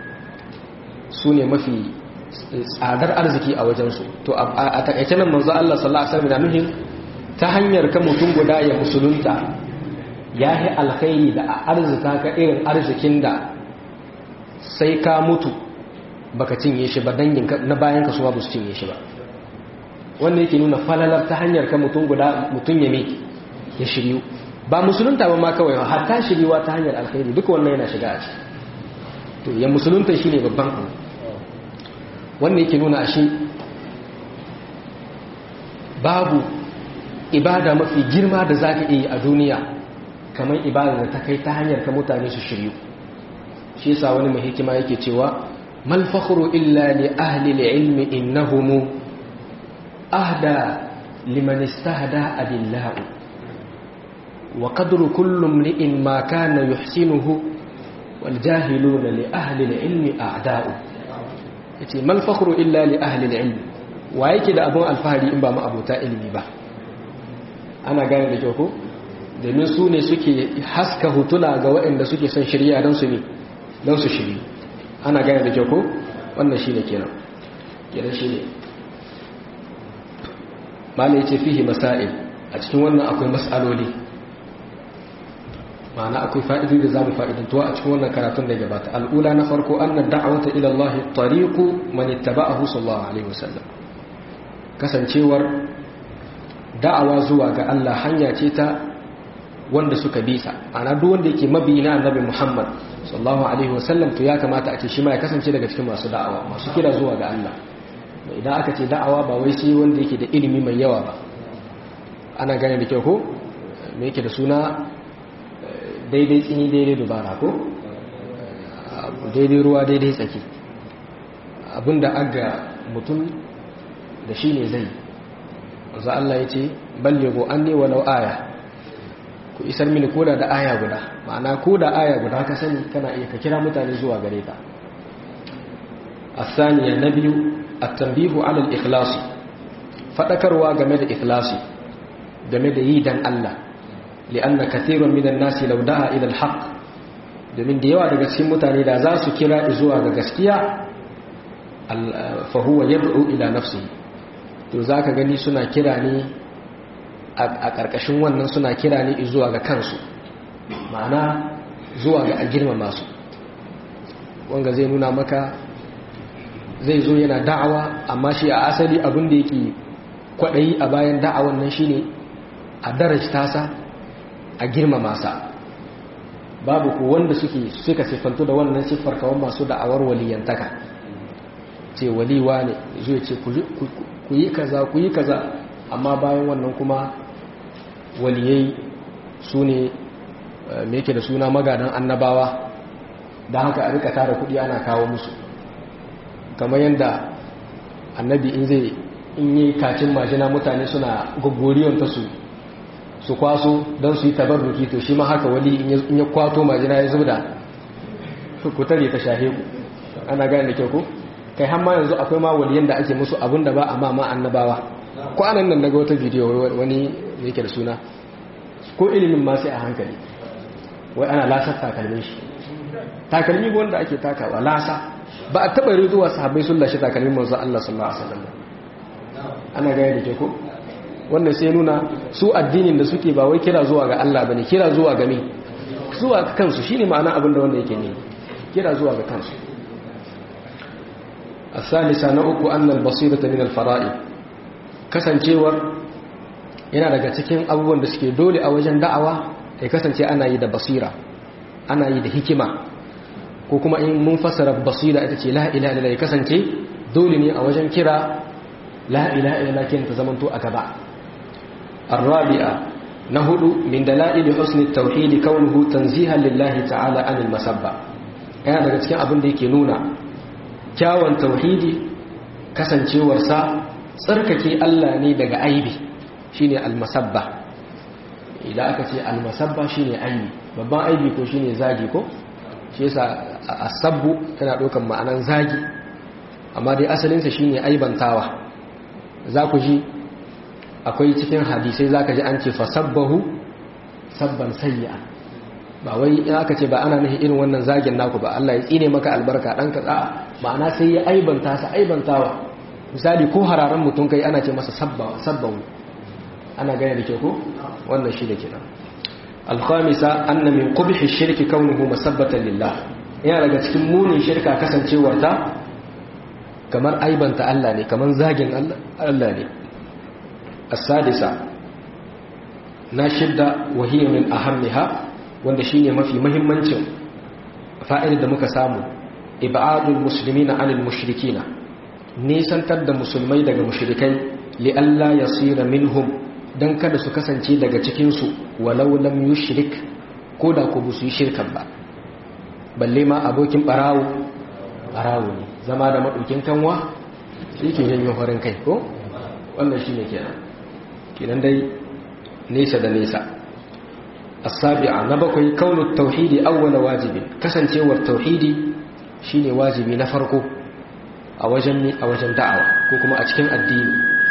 su ne mafi tsadar arziki a wajensu to a takaice nan manzo Allah sallallahu alaihi wasallam na nuhin ta hanyar ka mutum guda ya musulunta ya yi alkhairi da a arzika ka irin arzikin da sai ka mutu baka cinye shi ba dangin na bayan ka suwa ba su cinye shi ba wanda yake nuna falalar ta hanyar ka mutum guda mutum ya shiryu ba musulunta ba ma kawai hatta shiryuwa ta hanyar alkhairi duka wannan yana shiga a ciki to ya musulunta shi ne babban abu wanda yake nuna shi babu ibada mafi girma da za ka iya a duniya kamar ibada da ta kai ta hanyar ka mutane su shiryu shi yasa wani mai hikima yake cewa mal fakhru illa li ahli al-ilmi innahum ahda liman istahda adillahu wa qadru kulli imrin ma kana yuhsinuhu wal jahiluna li ahli al-ilmi a'da'u yace mal fakhru illa li ahli al-ilmi wa yake da abun alfahari in ba mu abota ilimi ba ana gane da kyau ko domin su ne suke haska hutuna ga waɗanda suke son shirya don su shiri ana gane da kyau ko wannan shi ne kenan shi ne malai ce fihi masail a cikin wannan akwai mas'aloli ma'ana akwai fa'idodi da zamu fa'idantuwa a cikin wannan karatun da ya gabata al'ula na farko anna da'wata ila Allah tariqu man ittaba'ahu sallallahu alaihi wasallam kasancewar da'awa zuwa ga Allah hanya ce ta wanda suka bisa ana duk wanda yake mabiyi na annabi Muhammad sallallahu alaihi wasallam to ya kamata a ce shi ma ya kasance daga cikin masu da'awa masu kira zuwa ga Allah idan aka ce da'awa ba wai sai wanda yake da ilimi mai yawa ba ana gane da kyau ko me yake da suna daidai tsini daidai dubara ko daidai ruwa daidai tsaki abinda aga mutum da shi ne zai wanzu Allah ya ce ballighu anni walau aya ku isar mini koda da aya guda ma'ana koda aya guda ka sani kana iya ka kira mutane zuwa gare ka asaniya na biyu at-tanbihu 'ala al-ikhlas fadakarwa game da ikhlasi game da yi dan Allah li'anna kathirun minan nasi law da'a ila al-haqq domin da yawa daga cikin mutane da za su kira zuwa ga gaskiya fa huwa yad'u ila nafsihi to zaka gani suna kira ne a ƙarƙashin wannan suna kira ne zuwa ga kansu ma'ana zuwa ga girmama su wanga zai nuna maka zai zo yana da'awa amma shi a asali abin da yake kwaɗayi a bayan da'awan nan shine a darajta sa a girmama sa babu ko wanda suka siffantu da wannan siffar kawan masu da'awar waliyantaka ce waliwa ne zai ce ku yi kaza amma bayan wannan kuma waliyai su ne me yake da suna magadan annabawa da haka a rika tara kudi ana kawo musu kamar yadda annabi in yi kacin majina mutane suna gogoriyon ta su kwaso don su yi tabarruki to shi ma haka wali in ya kwato majina ya zubda ku tare ta shahe ku ana gane da kyau ku kai har ma yanzu akwai ma waliyan da ake musu abin da ba a ma annabawa ko anan nan daga wata bidiyo wani yake da suna ko ilimin ma sai a hankali wai ana lasar takalmin shi takalmi wanda ake takawa lasa ba a taba rizuwa sahabbai sun lashe takalmin manzo Allah sallallahu alaihi wasallam ana gane da kyau ku wannan sai nuna su addinin da suke ba wai kira zuwa ga Allah bane kira zuwa ga me zuwa ga kansu shine ma'ana abin da wanda yake ne kira zuwa ga kansu الثالثة نؤك أن البصيرة من الفرائض kasancewar yana daga cikin abubuwan da suke dole a wajen da'awa ya kasance ana yi da basira ana yi da hikima ko kuma in mun fassara basira ita ce la ilaha illallah ya kasance dole ne a wajen kira la ilaha illallah kin ta zamanto a gaba الرابعة نهد من دلائل حسن التوحيد كونه تنزيها لله تعالى عن المسبة yana daga cikin abin da yake nuna kyawun tauhidi kasancewarsa tsarkake Allah ne daga aibi shine almasabba idan aka ce almasabba shine aibi babban aibi ko shine zagi ko shi yasa asabbu tana ɗaukan ma'anan zagi amma dai asalinsa shine aibantawa za ku ji akwai cikin hadisai za ka ji an ce fasabbahu sabban sayya ba wai in aka ce ba ana nufi irin wannan zagin naku ba Allah ya tsine maka albarka dan ka ma'ana sai ya aibanta sa aibantawa misali ko hararan mutum kai ana ce masa sabbahu ana gane da ke ko wannan shi da kenan al-khamisa anna min qubhi ash-shirki kaunuhu masabbatan lillah yana daga cikin munin shirka kasancewar ta kamar aibanta Allah ne kamar zagin Allah ne as-sadisa na shidda wa hiya min ahammiha wanda shine mafi muhimmancin fa'idar da muka samu ibadul muslimina anil mushrikina nisantar da musulmai daga mushrikai li alla yasira minhum dan kada su kasance daga cikin su walau lam yushrik ko da ku su yi shirkan ba balle ma abokin barawo ne zama da madukin kanwa yake janyo farin kai ko wannan shine kenan dai nesa da nesa السابعة نبقي كون التوحيد أول واجب كسنتور توحيدي شيني واجبي نفرقه أوجن دعوة كوكما أتكين الدين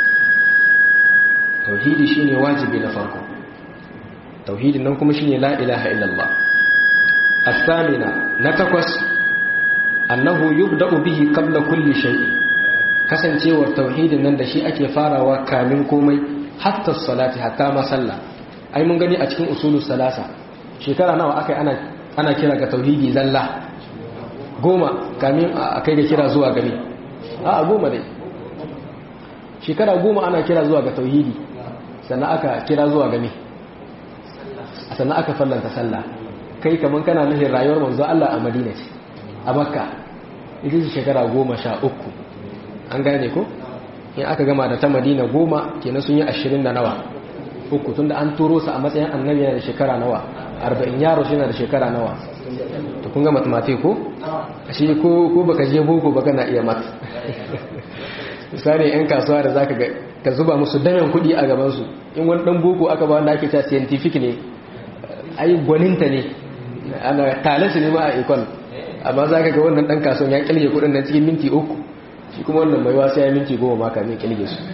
توحيدي شيني واجبي نفرقه توحيد نمكم شيني لا إله إلا الله الثامنة نتقص أنه يبدأ به قبل كل شيء كسنتور توحيد نندشي أكي فارا وكامن كومي حتى الصلاة حتى ما صلى ai mun gani a cikin usulus salasa shekara nawa akai ana kira ga tauhidi zalla 10 kamin akai da kira zuwa gami a 10 dai shekara 10 ana kira zuwa ga tauhidi sannan aka kira zuwa gami sannan aka fallanta sallah kai kaman kana nufin rayuwar manzo Allah a Madina ce a Makka ita ce shekara 13 an gane ko in aka gama da ta Madina 10 kenan sun yi 20 da nawa uku tunda an turo su a matsayin annabi yana da shekara nawa 40 yaro shi yana da shekara nawa to kun ga mathematics ko ashe ko baka je boko baka na iya mat misali yan kasuwa da zaka ga ka zuba musu damen kuɗi a gaban su in wani dan boko aka ba wanda ake cewa scientific ne ai gwaninta ne ana talatu ne ma a econ amma zaka ga wannan dan kasuwan ya kilge kuɗin nan cikin minti 3 shi kuma wannan mai wasa ya minti 10 ma kamin kilge su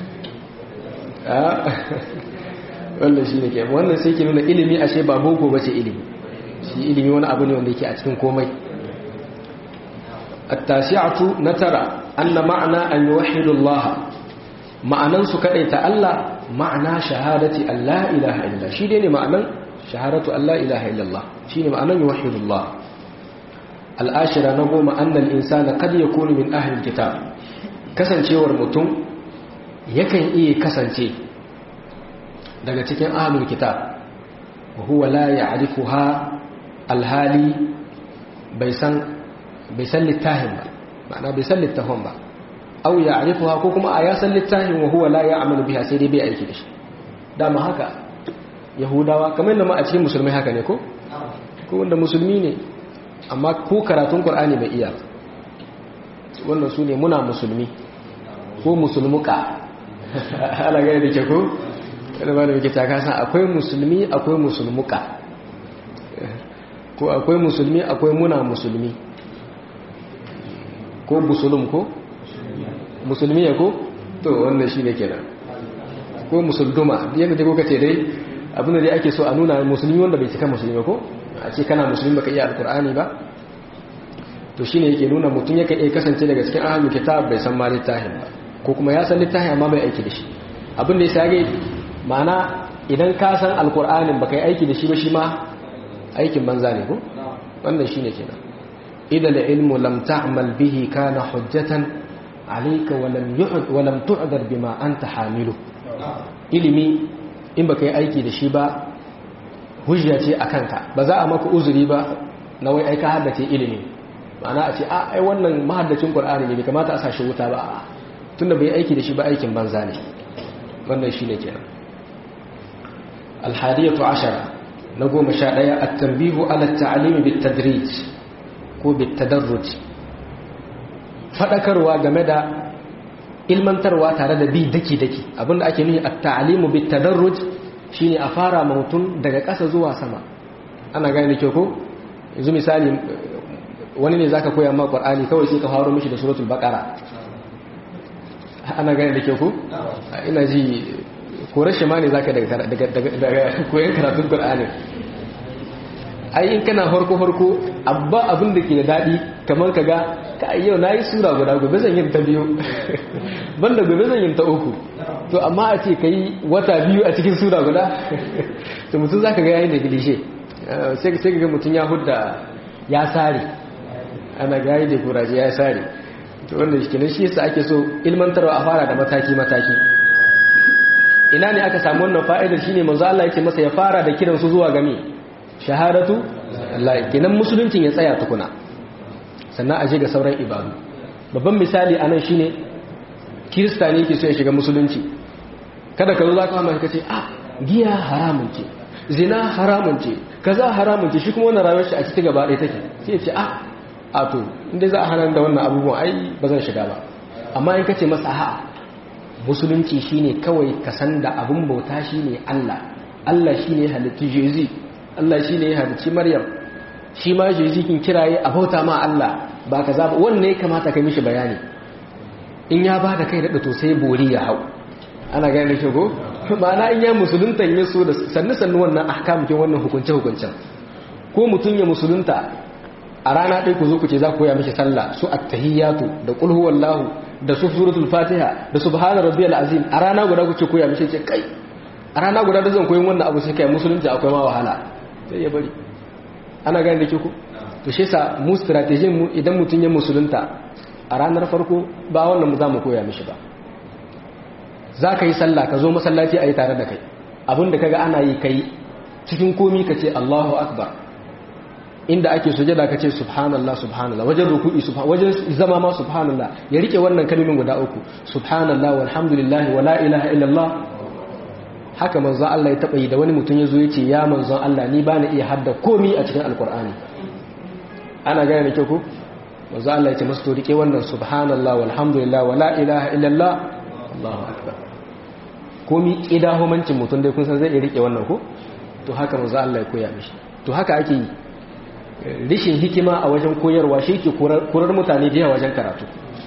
wannan shi ne ke wannan sai ke nuna ilimi ashe ba boko ba ce ilimi shi ilimi wani abu ne wanda yake a cikin komai at-tasi'atu natara anna ma'ana an yuwahhidu Allah ma'anan su kadaita Allah ma'ana shahadati an la ilaha illa shi ne ma'anan shahadatu an la ilaha illa Allah shine ma'anan yuwahhidu Allah al-ashira na goma anna al-insana qad yakunu min ahli al-kitab kasancewar mutum yakan iya kasance daga cikin ahlul kitab wa huwa la ya'rifuha alhali bai san littafin ba ma'ana bai san littafin ba aw ya'rifuha ko kuma ya san littafin wa huwa la ya'malu biha sai dai bai aiki da shi dama haka yahudawa kamar da ma a cikin musulmai haka ne ko wanda musulmi ne amma ko karatun qur'ani bai iya wannan su ne muna musulmi ko musulmuka ana gani da ke ko kada ba da muke ta kasan akwai musulmi akwai musulmuka ko akwai musulmi akwai muna musulmi ko musulum ko musulmi ya ko to wannan shi ne kenan ko musulduma yadda da kuka ce dai abinda dai ake so a nuna musulmi wanda bai cika musulmi ko a ce kana musulmi baka iya alkur'ani ba to shine yake nuna mutum yake iya kasance daga cikin ahlul kitab bai san ma littafin ba ko kuma ya san littafin amma bai aiki da shi abin da ya sage ma'ana idan ka san alkur'anin baka yi aiki da shi ba shi ma aikin banza ne ko wannan shine kenan idan ilmu lam ta'mal bihi kana hujjatan alayka wa lam tu'dar bima anta hamilu ilimi in baka yi aiki da shi ba hujja ce akan ka ba za a maka uzuri ba na wai aika haddace ilimi ma'ana a ce ai wannan mahaddacin qur'ani ne bai kamata a sashi wuta ba tunda bai aiki da shi ba aikin banza ne wannan shine kenan al-hadiyatu 10 na 11 at-tanbihu ala at-ta'lim bit-tadrij ko bit-tadarruj fadakarwa game da ilmantarwa tare da bi daki-daki abinda ake nufi at-ta'limu bit-tadarruj shine a fara mutum daga ƙasa zuwa sama ana gane da ko yanzu misali wani ne zaka koya ma Qur'ani kawai sai ka faro mishi da suratul baqara ana gane da ko ina ji korar shi ma ne zaka daga koyon karatun Qur'ani ai in kana harko abba abin da ke da dadi kamar kaga ka yau nayi sura guda gobe zan yin ta biyu banda gobe zan yin ta uku to amma a ce kai wata biyu a cikin sura guda to mutum zaka ga yayin da gilishe sai ga mutum ya hudda ya sare ana gayi da kuraje ya sare to wannan shi yasa ake so ilmantarwa a fara da mataki ina ne aka samu wannan fa'idar shine manzo Allah yake masa ya fara da kiran su zuwa game shahadatu Allah kenan musuluncin ya tsaya tukuna sannan aje ga sauran ibadu babban misali anan shine kirista ne yake so ya shiga musulunci kada ka zo zaka amma ka ce giya haramun ce zina haramun ce kaza haramun ce shi kuma wannan rayuwar shi a cikin gaba ɗaya take sai ya ce to inda za a hana da wannan abubuwan ai ba zan shiga ba amma in ka ce masa musulunci shine kawai ka san da abun bauta shine Allah shine halitta Jezi Allah shine ya halicci Maryam shi ma Jezi kin kiraye a bauta ma Allah ba kaza ba wannan ya kamata kai mishi bayani in ya bada kai da to sai bori ya hau ana gane shi go ma'ana in ya musulunta ne so da sannu wannan ahkamin wannan hukunce ko mutun ya musulunta a rana ɗaya ku zo ku ce za ku koya mishi sallah su at-tahiyyatu da qul huwallahu da su suratul fatiha da subhana rabbiyal azim a rana guda ku ce koya mishi ce kai a rana guda da zan koyi wannan abu sai kai musulunci akwai ma wahala sai ya bari ana gane da ke ku to shi yasa mu strategy mu idan mutun ya musulunta a ranar farko ba wannan mu za mu koya mishi ba za ka yi sallah ka zo masallaci a yi tare da kai abinda kaga ana yi kai cikin komi ka ce Allahu akbar inda ake sujada ka ce subhanallah wajen ruku'i wajen zama ma subhanallah ya rike wannan kalmomin guda uku subhanallah walhamdulillah wala ilaha illallah haka manzon Allah ya taba yi da wani mutum yazo yace ya manzon Allah ni bani iya hadda komi a cikin alqur'ani ana gane ne ko manzon Allah ya ce masa to rike wannan subhanallah walhamdulillah wala ilaha illallah Allahu akbar komi kidahumancin mutum dai kun san zai rike wannan ko to haka manzon Allah ya koya mishi to haka ake yi rishin hikima a wajen koyarwa shi ke kurar mutane da yawa wajen karatu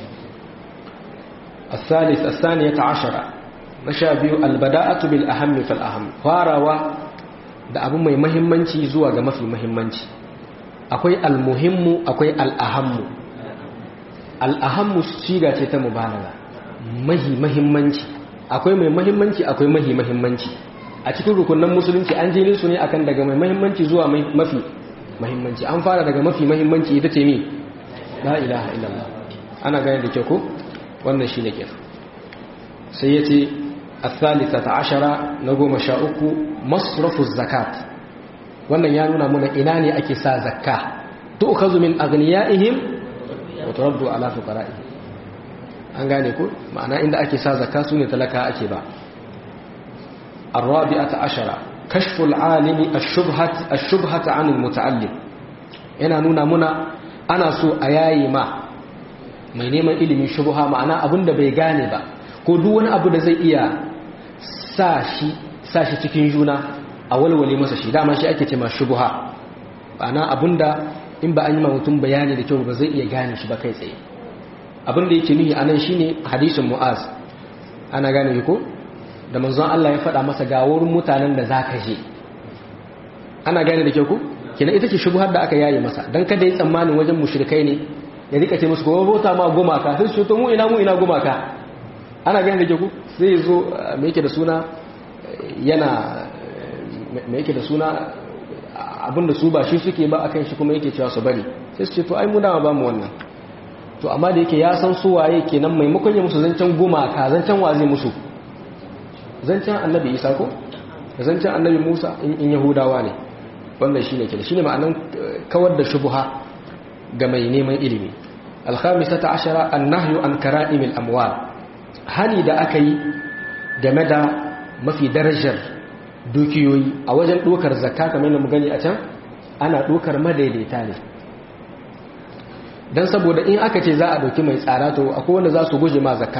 الثانية عشرة نشابه البداءة بالأهم فالأهم فاروا da abu mai mahimmanci zuwa ga mafi mahimmanci akwai almuhimmu akwai al'ahammu al'ahammu shiga ce ta mubalaga mahimmanci akwai mai mahimmanci akwai mahimmanci a cikin rukunan musulunci an jini su ne akan daga mai mahimmanci zuwa mafi mahimmanci an fara daga mafi mahimmanci ita ce mi la ilaha illallah ana gane da kyau ko wannan shine ke sai yace الثالثة عشرة نقوم شاؤك مصرف الزكاة wannan ya nuna muna ina ne ake sa zakka tu'khadhu min aghniyaihim wa turaddu ala fuqara'ihim an gane ko ma'ana inda ake sa zakka sune talaka ake ba الرابعة عشرة كشف العالم الشبهة عن المتعلم yana nuna muna ana so a yayi ma mai neman ilimin shubha ma'ana abinda bai gane ba ko duk wani abu da zai iya sa shi cikin juna a walwale masa shi, dama shi ake ce ma shubha, ma'ana abinda in ba an yi ma mutum bayani da kyau ba zai iya gane shi ba kai tsaye. Abinda yake nuhi anan shine hadisin Mu'az, ana gane ko da manzon Allah ya faɗa masa ga wurin mutanen da zaka je, ana gane da kyau ko kenan ita ce shubhar da aka yaye masa dan kada ya tsammanin wajen mushrikai ne ya rika ce musu ko bota ma gumaka sai su to mu ina gumaka, ana gane da kyau ko sai yazo me yake da suna yana me yake da suna abinda su ba shi suke ba akan shi kuma yake cewa su bari, sai su ce to ai mu dama ba mu wannan. To amma da yake ya san su waye kenan maimakon ya musu zancen gumaka zancen wa zai musu, zancen annabi Isa ko zancen annabi Musa in Yahudawa ne. Wannan shine kenan shine ma'anan kawar da shubha ga mai neman ilimi. Al-khamisata ashara an-nahyu an kara'imil amwal, hani da aka yi game da mafi darajar dukiyoyi a wajen dokar zakka kamar yadda mu gani a can ana dokar madaidaita ne. Dan saboda in aka ce za a dauki mai tsara to akwai wanda za su guje ma zakkar.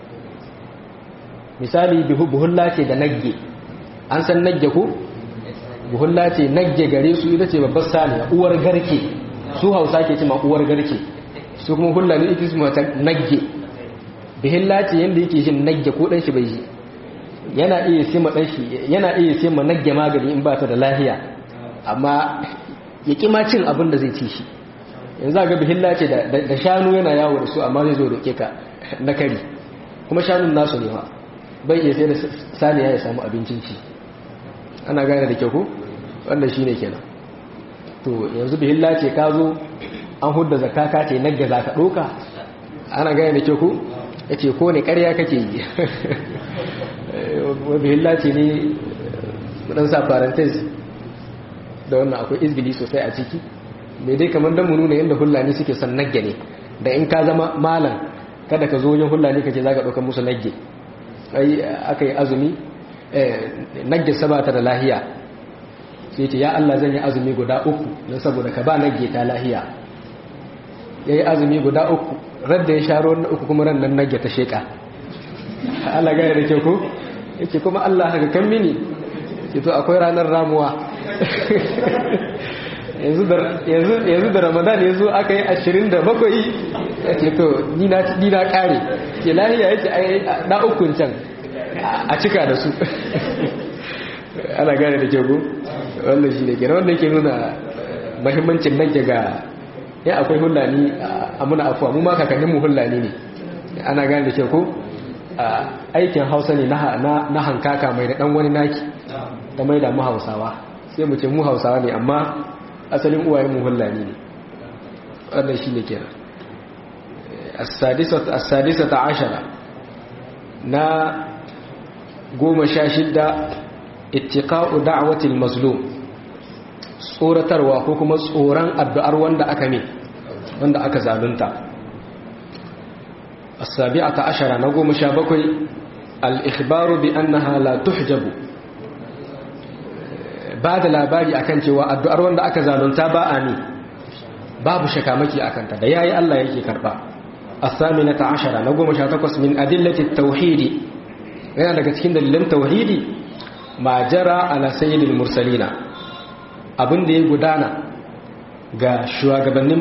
Misali buhulla ce da nagge, an san nagge ko buhulla ce nagge gare su ita ce babbar saniya uwar garke, su Hausa ke ce ma uwar garke, su kuma hulla ne ita su mata nagge. Buhulla ce yanda yake jin nagge ko dan shi bai ji yana iya sai ma dan shi yana iya sai ma nagge magani in ba ta da lafiya, amma ya ki ma cin abin da zai ci shi. Yanzu ga buhulla ce da shanu yana yawo da su amma zai zo roke ka na kari, kuma shanun nasu ne fa bai iya sai da saniya ya samu abincin ci. Ana gane da kyau ko wannan shine kenan. To yanzu bihilla ce ka zo an hudda zakka ka ce nagge zaka doka, ana gane da kyau ko yace ko ne ƙarya kake yi. Bihilla ce ne dan sa parenthesis da wannan akwai izbili sosai a ciki, me dai kamar dan mu nuna yanda hullani suke son nagge ne, da in ka zama malam kada ka zo wajen hullani kace zaka dauka musu nagge. Ai akai azumi nagge sabata da lahiya sai ce ya Allah zan yi azumi guda 3 don saboda ka ba nagge ta lahiya. Yayi azumi guda 3 radda ya sharo na 3 kuma ran nan nagge ta sheka. Allah ga da ke ko yake kuma Allah haka kan mini ce to akwai ranar ramuwa. yanzu da Ramadan yazo aka yi 27 yace to ni na kare ke lahiya yace ai da 3 can a cika da su. Ana gane da kyau wannan shi ne kenan, wanda yake nuna mahimmancin nan ga ya akwai hullani a muna afuwa mu ma kakannin mu hullani ne. Ana gane da kyau ko aikin Hausa ne na hankaka mai da dan wani naki da mai da mu Hausawa, sai mu ce mu Hausawa ne amma asalin uwayen mu hullani ne. wannan shine kenan as-sadisata ashara na 16 ittiqa'u da'wati al-mazlum, tsoratarwa ko kuma tsoron addu'ar wanda aka zalunta. as-sabi'ata ashara na 17 al-ikhbaru bi annaha la tuhjabu, ba da labari akan cewa addu'ar wanda aka zalunta ba a ni babu shakamaki akan ta, da yayi Allah yake karba. as-saminata ashara na 18 min adillati at-tauhid, yana daga cikin dalilan tauhidi ma jara ala sayyidil mursalina, abin da ya gudana ga shugaban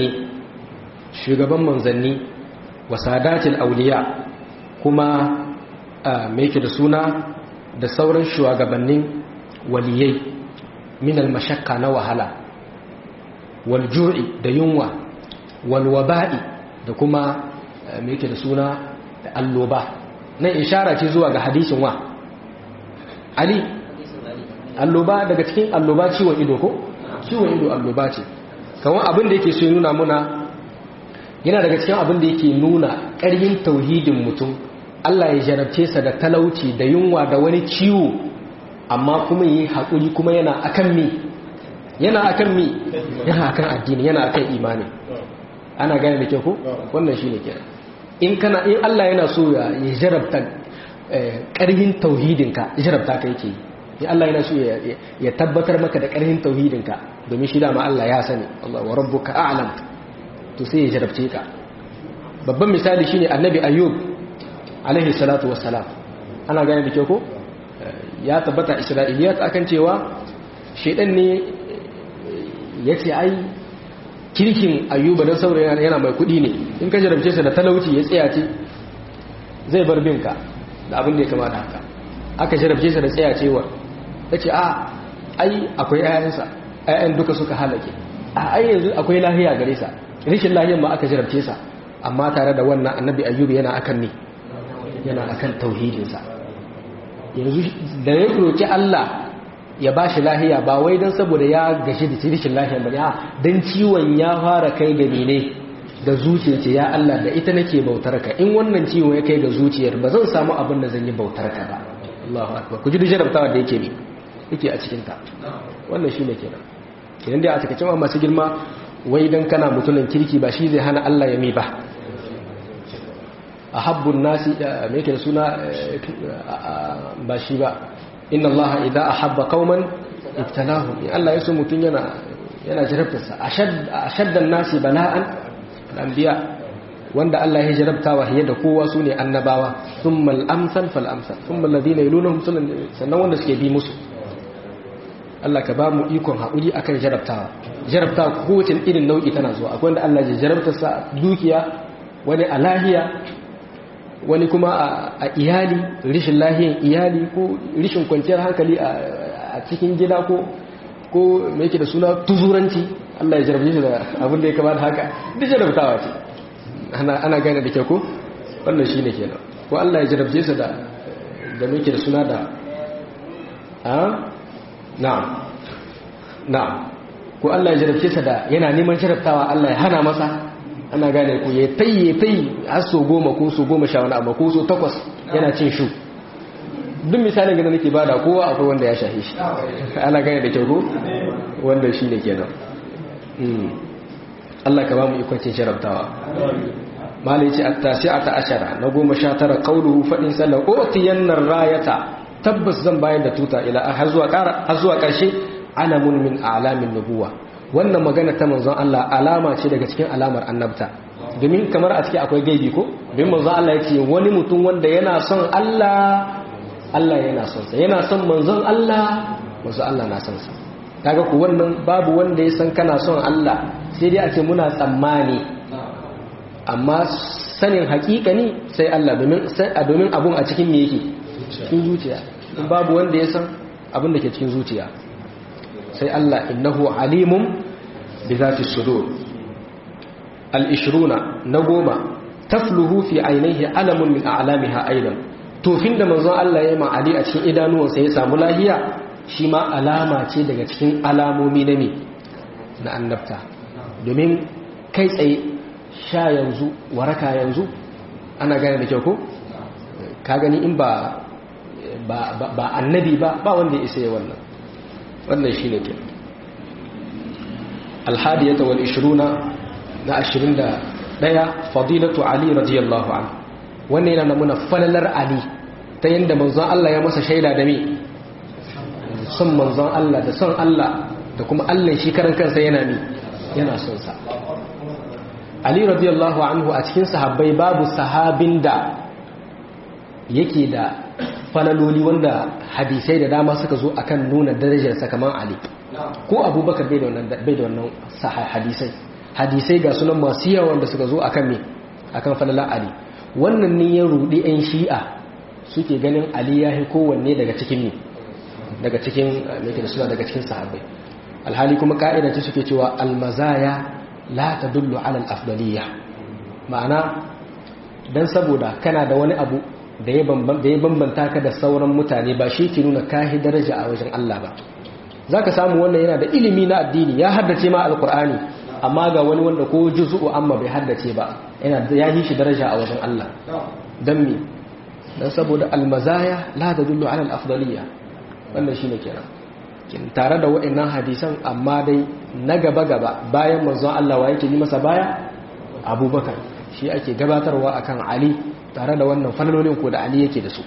manzanni wa sadatil auliya, kuma me yake da suna da sauran shugabannin waliyai min al-mashaqqa na wahala, wal ju'i da yunwa, wal waba'i da kuma me yake da suna da alloba. nan ishara ce zuwa ga hadisin wa Ali, alloba daga cikin alloba ciwon ido ko ciwon ido alloba ce. Kawan abin da yake so nuna muna yana daga cikin abin da yake nuna ƙarfin tauhidin mutum, Allah ya jarabce sa da talauci da yunwa da wani ciwo amma kuma yi haƙuri kuma yana akan addini, yana akan imani. Ana gane da kyau ko wannan shine kenan. In Allah yana so ya jarabta ƙarfin tauhidinka, jarabta ka yake yi. Allah yana so ya tabbatar maka da ƙarfin tauhidinka, domin shi dama Allah ya sani, Allah wa rabbuka a'lam, to sai ya jarabce ka. babban misali shine annabi ayyub alaihi salatu wassalam. ana gane da ke ko ya tabbata isra'iliyat akan cewa shedan ne yace ai kirkin ayyuba dan saboda yana mai kudi ne, in ka jarabce sa da talauci ya tsaya ce zai bar binka da abin da ya kamata haka. aka jarabce sa da tsaya cewa yace ai akwai ayyansa, ayyan duka suka halake, ai yanzu akwai lahiya gare sa, rishin lahiyar ma aka jarabce sa, amma tare da wannan annabi ayyuba yana akan ne, yana akan tauhidinsa. yanzu da ya roki Allah ya bashi lahiya ba wai dan saboda ya gashi da rishin lahiya ba, dan ciwon ya fara kai ga mene, da zuciyar ce ya Allah da ita nake bautar ka, in wannan ciwon ya kai ga zuciyar ba zan samu abin da zan yi bautar ka ba. Allahu akbar. ku ji da jarabtawa da yake a cikin ta, wannan shine kenan. idan dai a takaice ma masu girma, wai dan kana mutumin kirki ba shi zai hana Allah ya mi ba. ahabbun nasi me yake da suna ba shi ba, inna Allah idza ahabba qauman ibtalahum. in Allah ya so mutun yana jarabtarsa. ashaddan nasi bala'an al-anbiya, wanda Allah ya jarabtawa hiya da kowa sune annabawa, thumma al-amsal fal amsal thumma alladhina yalunhum, sannan wanda suke bi musu. Allah ka ba mu ikon haƙuri akan jarabtawa kowace irin nau'i tana zuwa. akwai wanda Allah ya jarabtarsa dukiya, wani a lahiya, wani kuma a iyali, rishin lahiyan iyali ko rishin kwanciyar hankali a cikin gida ko mai yake da suna tuzuranci. Allah ya jarabce shi da abin da ya kamata haka, duk jarabtawa ce. ana gane da kyau ko wannan shi ne kenan. ko Allah ya jarabce su da mai yake da suna da na'am ko Allah ya jarabce sa da yana neman jarabtawa, Allah ya hana masa. ana gane ku ya tayi har so 10 ko so 10 sha wani abu ko so 8 yana cin shu. duk misalin gina nake bada kowa akwai wanda ya shahe shi. ana gane da kyau ko wanda shi ne kenan. Allah ka ba mu ikon cin sharabtawa. malai ce at-tasi'ata ashara na 19 qauluhu fadin sallahu utiyannar rayata, tabbas zan bayar da tuta ila har zuwa karshe, alamun min a'lamin nubuwa. wannan magana ta manzon Allah alama ce daga cikin alamar annabta, domin kamar a cikin akwai gaibi ko. domin manzon Allah yake wani mutum wanda yana son Allah, Allah yana son sa, yana son manzon Allah, manzon Allah na son sa. kaga ku wannan babu wanda ya san kana son Allah, sai dai ake muna tsammani, amma sanin hakikani sai Allah, domin abun a cikin me yake, cikin zuciya. babu wanda ya san abin da ke cikin zuciya sai Allah. innahu alimun bi zati sudur. al-ishruna na 10 tafluhu fi ainihi alamun min a'lamiha aidan. tofin da manzon Allah ya ma Ali a cikin idanuwansa ya samu lahiya, shi ma alama ce daga cikin alamomi na annabta. domin kai tsaye sha yanzu waraka yanzu, ana gane da kyau ko. ka gani in ba annabi ba wanda ya isa ya wannan shi ne ke. alhadiyata wal 20 na 21 fadilatu Ali radiyallahu anhu. wannan yana namuna falalar Ali, ta yadda manzon Allah ya masa shaida da me, son manzon Allah da son Allah, da kuma Allah shi karan kansa yana son sa. Ali radiyallahu anhu a cikin sahabbai babu sahabin da yake da falaloli wanda hadisai da dama suka zo akan nuna darajarsa kamar Ali. ko Abubakar bai da wannan hadisai ga sunan masu yawa wanda suka zo akan falalar Ali. wannan ne ya rudi ɗan Shi'a, suke ganin Ali ya yi kowanne daga cikin sahabbai. alhali kuma ka'ida ce suke cewa almazaya la tadullu ala al-afdaliyya, ma'ana dan saboda kana da wani abu da ya bambanta ka da sauran mutane ba shi ke nuna kahi daraja a wajen Allah ba. zaka samu wannan yana da ilimi na addini, ya haddace ma alqur'ani, amma ga wani wanda ko juz'u amma bai haddace ba, ya yi shi daraja a wajen Allah. dan me? dan saboda almazaya la tadullu ala al-afdaliyya. wannan shine kenan. tare da waɗannan hadisan, amma dai na gaba bayan manzon Allah wa yake yi masa baya? Abubakar shi ake gabatarwa akan Ali, tare da wannan falalolin ko da Ali yake da su.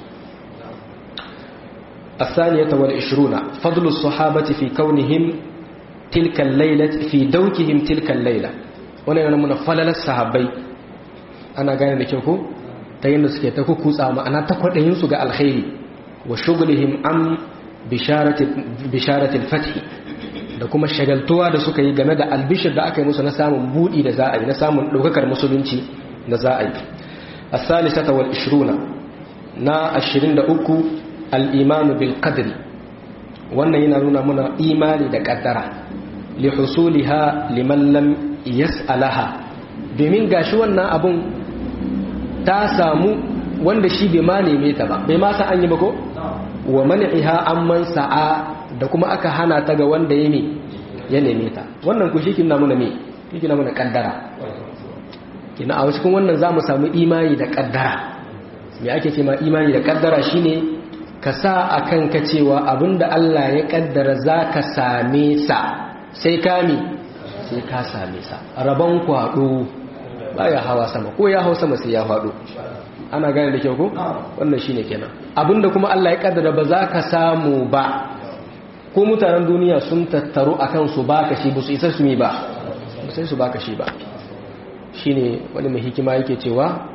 الثانية والعشرون فضل الصحابة في كونهم تلك الليلة في دوكهم تلك الليلة. ونحن من فلل الصحابي ana gane da kyau ko ta yanda suke ta kukutsa ma'ana ta kwadayin su ga alkhairi wa shughlihim an bisharatil fath da kuma shagaltuwa da suka yi game da albishir da aka yi musu na samun budi da za a yi na samun daukakar musulunci da za a yi as-salisata wal 20 na 23 al-iman bil qadri wannan yana nuna mana imani da kaddara li husuliha liman lam yas'alaha domin gashi wannan abun ta samu wanda shi bai ma neme ta ba bai ma sa an yi ba ko wa man'iha amman sa'a da kuma aka hana ta ga wanda ya neme ta wannan ku shikin na muna me shikin na muna kaddara kina a cikin wannan zamu samu imani da kaddara me ake cewa imani da kaddara shine ka sa akan ka cewa abinda Allah ya kaddara zaka same sa sai ka sai ka same sa rabon kwado baya hawa sama ko ya hawa sama sai ya fado ana gane da kyau ko wannan shine kenan abinda kuma Allah ya kaddara ba za ka samu ba ko mutanen duniya sun tattaru akan su baka shi ba su isa su mi ba sai su baka shi ba shine wani mai hikima yake cewa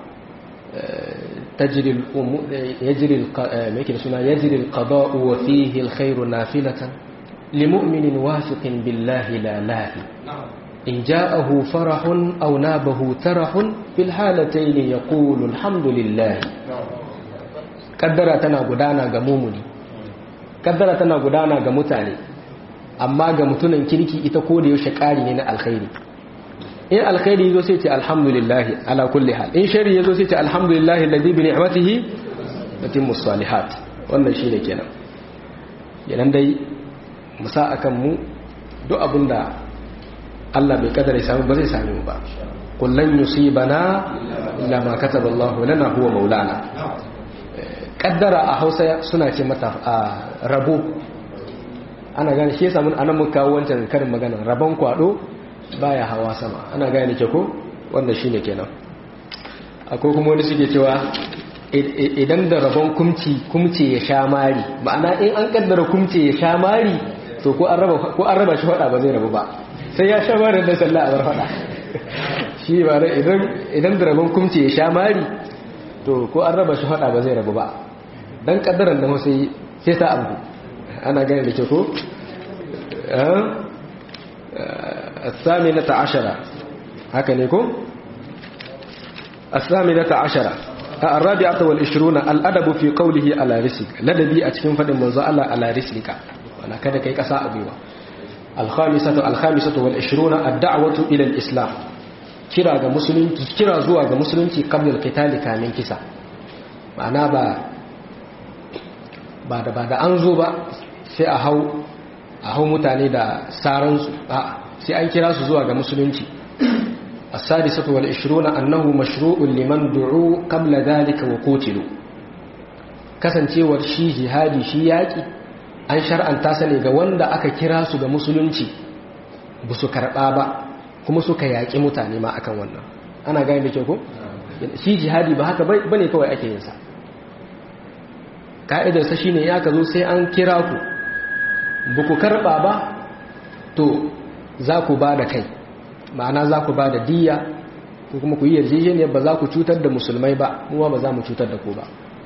yajri al-qada'u wa fihi al-khayru nafilatan limu'minin wafiqin billahi la lahi in ja'ahu farahun aw nabahu tarahun fil halatayn yaqulu alhamdulillah kaddara tana gudana ga mumuni kaddara tana gudana ga mutane amma ga mutunan kirki ita ko da yaushe kari ne na alkhairi in alkhairi yazo sai ce alhamdulillah ala kulli hal in sharri yazo sai ce alhamdulillah alladhi bi ni'matihi tatimmu salihat wannan shine kenan yanan dai musa akan mu duk abinda Allah bai kadara ya samu ba zai same mu ba kullun yusibana illa ma kataballahu lana huwa maulana kaddara a Hausa suna ce mata rabo ana gane shi yasa mun anan mun kawo wancan karin magana rabon kwado baya hawa sama ana gane ke ko wannan shine kenan akwai kuma wani suke cewa idan da rabon kumce ya sha mari ma'ana in an kaddara kumce ya sha mari to ko an raba shi fada ba zai rabu ba sai ya sha mari da sallah a bar fada shi ba idan da rabon kumce ya sha mari to ko an raba shi fada ba zai rabu ba dan kaddaran nan sai ta abu ana gane da ke ko الثامنة عشرة هكذا يكون الثامنة عشرة الرابعة والعشرون الأدب في قوله على رسلك لدبي أتكين فدن منذ الله على رسلك وأنا كذا كي كساء بيوا الخامسة والعشرون الدعوة إلى الإسلام كرا زوا مسلم قبل القتال كامل كسا معنى بعد أنزو sai a hau mutane da saransu sai an kira su zuwa ga musulunci as-sadisatu wal 20 annahu mashru'un liman du'u qabla dhalika wa qutilu kasancewar shi jihadi shi yaki an shar'anta sa ne ga wanda aka kira su ga musulunci ba su karba ba kuma suka yaki mutane ma akan wannan ana gane da kyau ko shi jihadi ba haka bane kawai ake yin sa ka'idar sa shine ya ka zo sai an kira ku ba ku karɓa ba to za ku ba da kai ma'ana za ku ba da diya ko kuma ku yi yarjejeniyar ba za ku cutar da musulmai ba muwa ba za mu cutar da ku ba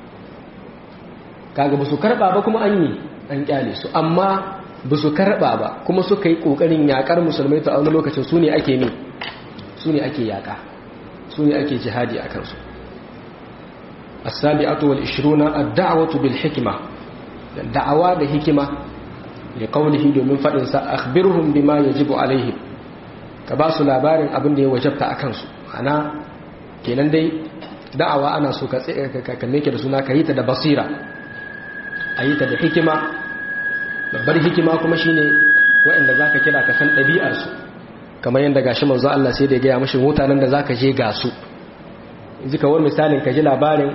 kaga ba su karɓa ba kuma an kyale su amma ba su karɓa ba kuma suka yi ƙoƙarin yaƙar musulmai ta wani lokacin su ne ake ne su ne ake yaƙa su ne ake jihadi a kansu as-sabi'atu wal 20 ad-da'watu bil hikma da'awa da hikima liqaulihi domin fadin sa akhbirhum bima yajibu alaihim ka ba su labarin abin da ya wajabta akan su ana kenan dai da'awa ana so ka kalle ki da suna kayi ta da basira ayi ta da hikima babbar hikima kuma shine wanda zaka kira ka san dabi'ar su kamar yanda gashi manzo Allah sai da ya ga mishi mutanen da zaka je ga su yanzu ka wani misalin ka ji labarin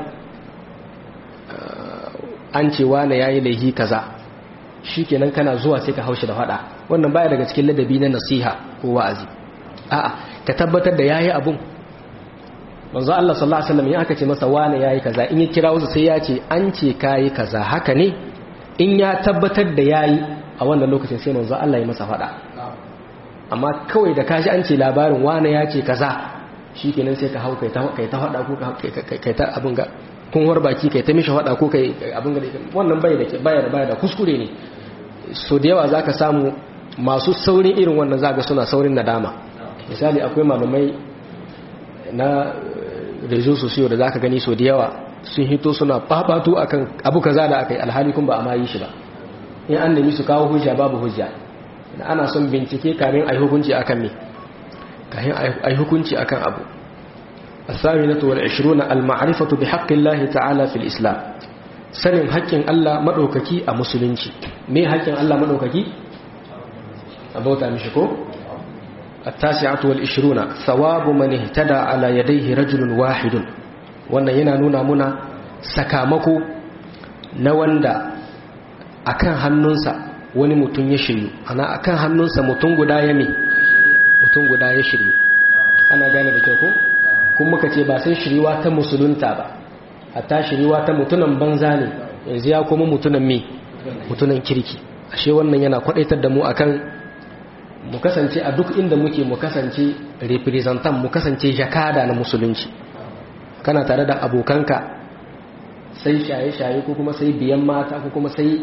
an ce wane yayi laihi kaza shikenan kana zuwa sai ka haushi da fada wannan baya daga cikin ladabi na nasiha ko wa'azi a'a ka tabbatar da yayi abun manzo Allah sallallahu alaihi wasallam ya aka ce masa wane yayi kaza in ya kira wasu sai ya ce an ce kai kaza haka ne in ya tabbatar da yayi a wannan lokacin sai manzo Allah ya masa fada amma kawai da kaji an ce labarin wane ya ce kaza shikenan sai ka hau kai ta hada ko kai ta abin ga kunwar baki kai ta mishi hada ko kai abin ga wannan bai da kuskure ne. So da yawa zaka samu masu saurin irin wannan zaka suna saurin nadama. Misali akwai malamai na rezo sosiyo da zaka gani so da yawa sun hito suna babatu akan abu kaza da akai alhali kun ba a ma yi shi ba. In an nemi su kawo hujja babu hujja. Ana son bincike kamin ai hukunci akan me kahin ai hukunci akan abu. الثامنة والعشرون المعرفة بحق الله تعالى في الإسلام. سنن حقين الله مدوككي أمسلنشي مي حقين الله مدوككي أبوتا مشكو. التاسعة والعشرون ثواب من اهتدى على يديه رجل واحد. وانا ينانونا منا سكامكو نواندا akan hannunsa wani mutum ya shiryu ana akan hannunsa mutum guda ya shiryu. Ana gane da kyau ko kuma muka ce ba sai shiriwa ta musulunta ba hatta shiriwa ta mutunan banza ne yanzu ya kuma mutunan kirki. Ashe wannan yana kwadaitar da mu akan mu kasance a duk inda muke mu kasance representant mu kasance jakada na musulunci. Kana tare da abokanka sai shaye-shaye ko kuma sai biyan mata ko kuma sai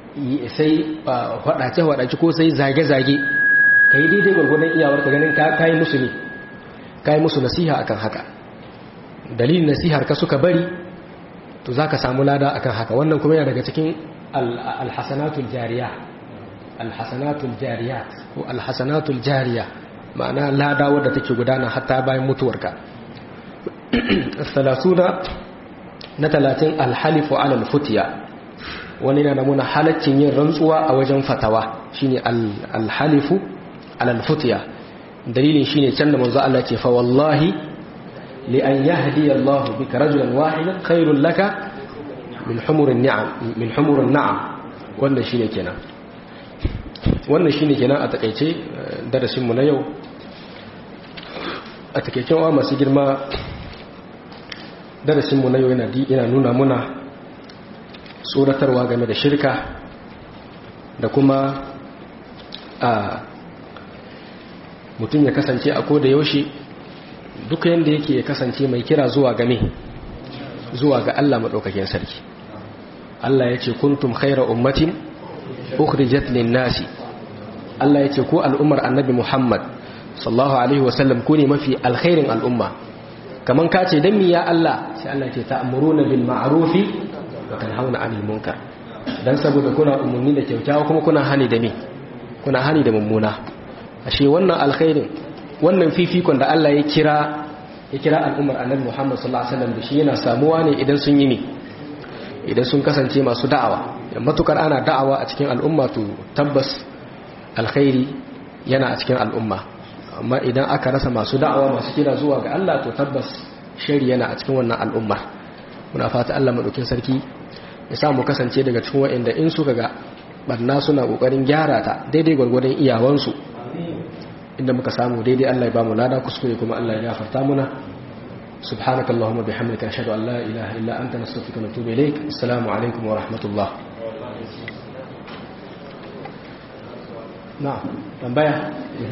hwadace ko sai zage-zage ka yi daidai gwargwadon iyawar ka ganin ka yi musu ne ka yi musu nasiha akan haka. Dalilin nasihar ka suka bari to za ka samu lada akan haka. Wannan kuma yana daga cikin alhassanatul jariya ma'ana lada wadda take gudana hatta bayan mutuwarka. 30 na 30 alhalifu alal futiya. Wani yana namuna halaccin yin rantsuwa a wajen fatawa shine alhalifu alal futiya. Dalilin shine can da manzo Allah ce fa wallahi li an yahdi Allah bika rajulan wahidan khairul laka min humurin na'am. Wannan shine kenan a takeice darasin mu na yau. A takeicen wa masu girma darasin mu na yau yana nuna muna tsoratarwa game da shirka da kuma mutum ya kasance a koda yaushe duka yanda yake ya kasance mai kira zuwa ga Allah madaukakin sarki. Allah ya ce kuntum khayra ummatin ukhrijat lin-nasi. Allah ya ce ko al'ummar annabi Muhammad sallallahu alaihi wasallam ku ne mafi alkhairin al'umma. Kaman ka ce dan mi ya Allah sai Allah ya ce ta'muruna bil ma'rufi wa tanhauna 'anil munkar. Dan saboda kuna umarni da kyakkyawa kuma kuna hani da me kuna hani da mummuna. Ashe wannan alkhairin wannan fifikon da Allah ya kira al'ummar annabi Muhammad sallallahu alaihi wasallam da shi yana samuwa ne idan sun yi ne idan sun kasance masu da'awa. Matukar ana da'awa a cikin al'umma to tabbas alkhairi yana a cikin al'umma. Amma idan aka rasa masu da'awa masu kira zuwa ga Allah to tabbas shari yana a cikin wannan al'ummar. Muna fata Allah madaukin sarki ya samu kasance daga cikin waɗanda in suka ga barna suna kokarin gyara ta daidai gwargwadon iyawansu. Inda muka samu daidai Allah ya ba mu lada kuskure kuma Allah ya gafarta muna. subhanakallahumma bihamdika ashhadu an la ilaha illa anta nastaghfiruka wa natubu ilaik. Assalamu alaikum wa rahmatullah. Na tambaya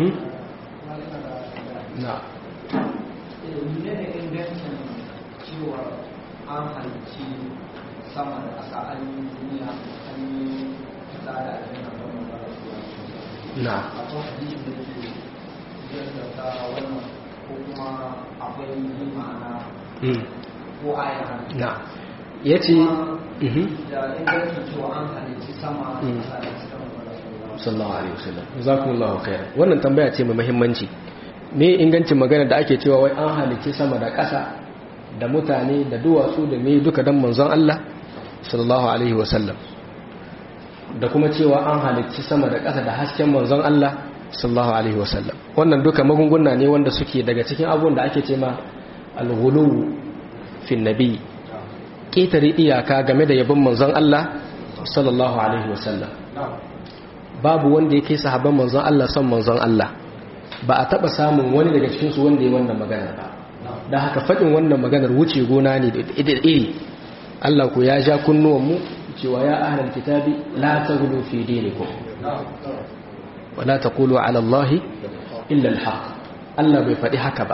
na menene ingancin cewa an halci sama da ƙasa an yi duniya an yi tsada a cikin abin da na akwai hadisi da ke yadda ta wannan ko kuma akwai yi ma'ana ko aya na ya ce da ingancin cewa an halci sama da ƙasa da cikin sallallahu alaihi wasallam jazakumullahu khairan. Wannan tambaya ce mai muhimmanci. Me ingancin magana da ake cewa wai an halicci sama da ƙasa da mutane da duwatsu da me duka dan manzon Allah sallallahu alaihi wasallam, da kuma cewa an halicci sama da ƙasa da hasken manzon Allah sallallahu alaihi wasallam. Wannan duka magunguna ne wanda suke daga cikin abubuwan da ake cewa al-ghulu fi nabi, ƙetare iyaka game da yabon manzon Allah sallallahu alaihi wasallam. Babu wanda yake sahabban manzon Allah son manzon Allah, ba a taba samun wani daga cikin su wanda ya wannan magana ba. Dan haka fadin wannan maganar wuce gona ne da iri. Allah ko ya ja kunnuwan mu cewa ya ahlul kitabi la taghlu fi dinikum wa la taqulu ala Allah illa al-haq. Allah bai fadi haka ba.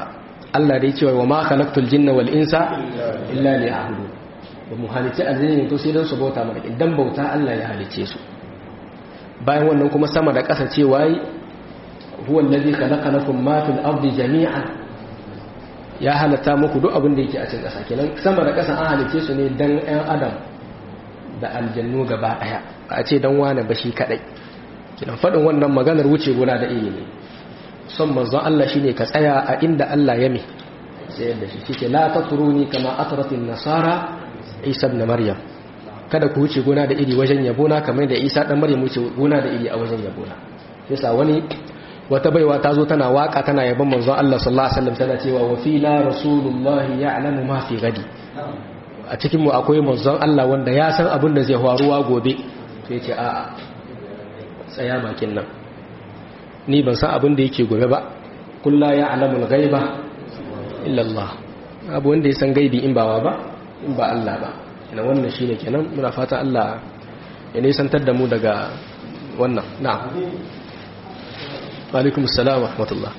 Allah da ya ce wa ma khalaqtul jinna wal insa illa liya'budun ba mu halice aljanna to sai dan su bauta mana idan bauta Allah ya halice su bayan wannan kuma sama da ƙasa cewa huwa allazi khalaqa lakum ma fil ardi jami'an ya halatta muku duk abin da yake a cikin ƙasa kenan sama da ƙasa an halice su ne dan ɗan adam da aljannu gaba ɗaya a ce dan wani bashi kadai kenan faɗin wannan maganar wuce gona da iri ne son manzon Allah shine ka tsaya a inda Allah ya mi sai yadda shi shike la tatruni kama atratin nasara Isa ibn Maryam kada ku wuce gona da iri wajen yabona kamar da Isa dan Maryam wuce gona da iri a wajen yabona yasa wata baiwa ta zo tana waka tana yaban manzon Allah sallallahu alaihi wasallam tana cewa wa fina rasulullahi ya'lamu ma fi gadi a cikin mu akwai manzon Allah wanda ya san abin da zai faruwa gobe sai ya ce a'a tsaya bakin nan ni ban san abin da yake gobe ba kullu ya'lamu al-ghaiba illa Allah abu wanda ya san gaibi in ba Allah ba ina wannan shine kenan muna fata Allah ya nisantar da mu daga wannan na'am wa alaikum assalam wa rahmatullah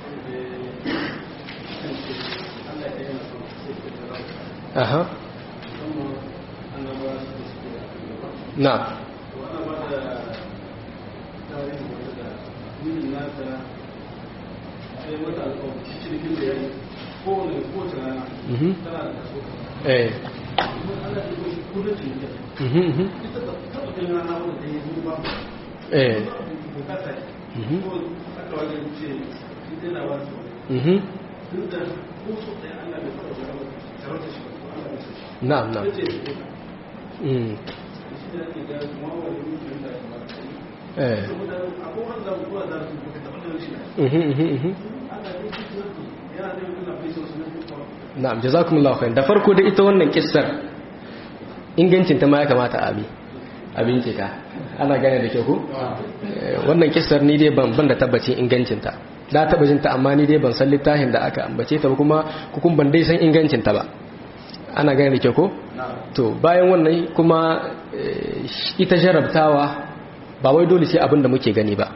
aha na'am na'am na'am na'am jazakumullahu khairan da farko da ita wannan kissar ingancin ta ma ya kamata abin cika ana gane da kyau ko wannan kissar ni dai ban da tabbacin ingancin ta da tabbacin ta amma ni dai ban san littafin da aka ambace ta ba kuma hukun ban dai san ingancin ta ba ana gane da kyau ko to bayan wannan kuma ita jarabtawa ba wai dole sai abin da muke gani ba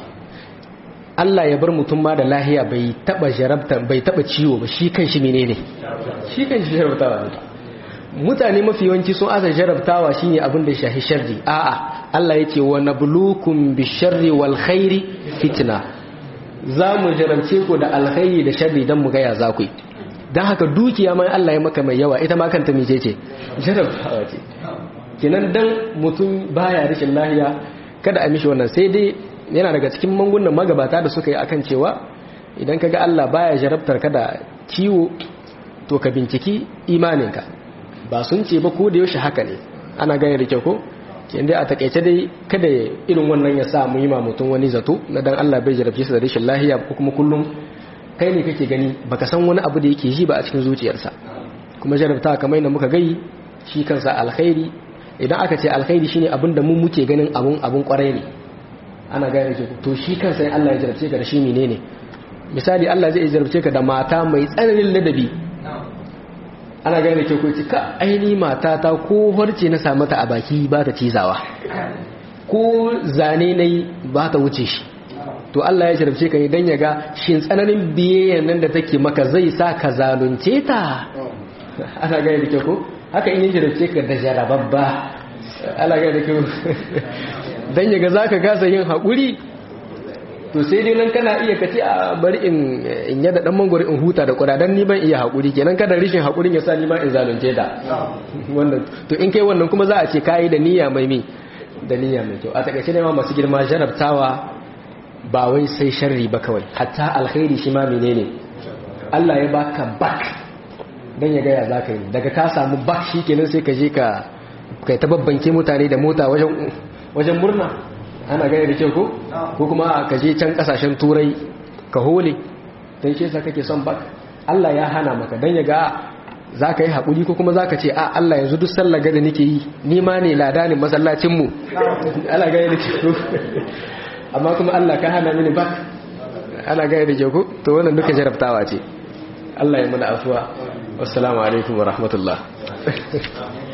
Allah ya bar mutum ma da lahiya bai taba ciwo ba shi kan shi menene shi kan shi jarabtawa ne mutane mafi yawanci sun asa jarabtawa shine abin da shahi sharri a'a Allah yake wa nabluukum bisharri wal khairi fitna zamu jarabce ku da alkhairi da sharri dan mu ga ya zaku dan haka dukiya mai Allah ya maka mai yawa ita ma kanta mice ce jarabtawa ce kinan dan mutum baya rashin lahiya kada a mishi wannan sai dai yana daga cikin mangunan magabata da suka yi akan cewa idan kaga Allah baya jarabtar ka da ciwo to ka binciki imaninka ba sun ce ba ko da yaushe haka ne ana gane da kyau ko kin dai a takeice dai kada irin wannan ya sa mu yi ma mutum wani zato na dan Allah bai jarabce sa da rashin lafiya ko kuma kullum kai ne kake gani baka san wani abu da yake ji ba a cikin zuciyarsa kuma jarabta kamar yadda muka gai shi kansa alkhairi idan aka ce alkhairi shine abin da mu muke ganin abun kwarai ne ana gane ce to shi kansa in Allah ya jarabce ka da shi menene misali Allah zai jarabce ka da mata mai tsananin ladabi ana gane ce ko ka aini mata ta ko harce na sa mata a baki ba ta cizawa ko zane nayi ba ta wuce shi to Allah ya jarabce ka ne dan ya ga shin tsananin biyayyan nan da take maka zai sa ka zalunce ta ana gane da ko haka in ya jarabce ka da jarababba ana gane da ko dan yaga zaka gasa yin hakuri to sai dai nan kana iya kace a bari in yada dan mangoro in huta da kura dan ni ban iya hakuri kenan kada rishin hakurin ya sa ni ma in zalunce ta wannan to in kai wannan kuma za a ce kai da niyya mai da niyya mai kyau a takaice ne ma masu girma jarabtawa ba wai sai sharri ba kawai hatta alkhairi shi ma menene Allah ya baka bak dan ya ga ya zaka yi daga ka samu bak shikenan sai ka je ka kai ta babbanke mutane da mota wajen murna ana gane da kyau ko kuma ka je can kasashen turai ka hole don shi yasa kake son bak Allah ya hana maka don ya ga za ka yi haƙuri ko kuma za ka ce a Allah yanzu duk sallar gada nake yi ni ma ne ladanin masallacinmu ana gane da kyau amma kuma Allah ka hana mini bak ana gane da kyau to wannan duka jarabtawa ce Allah ya mana afuwa wassalamu alaikum wa rahmatullah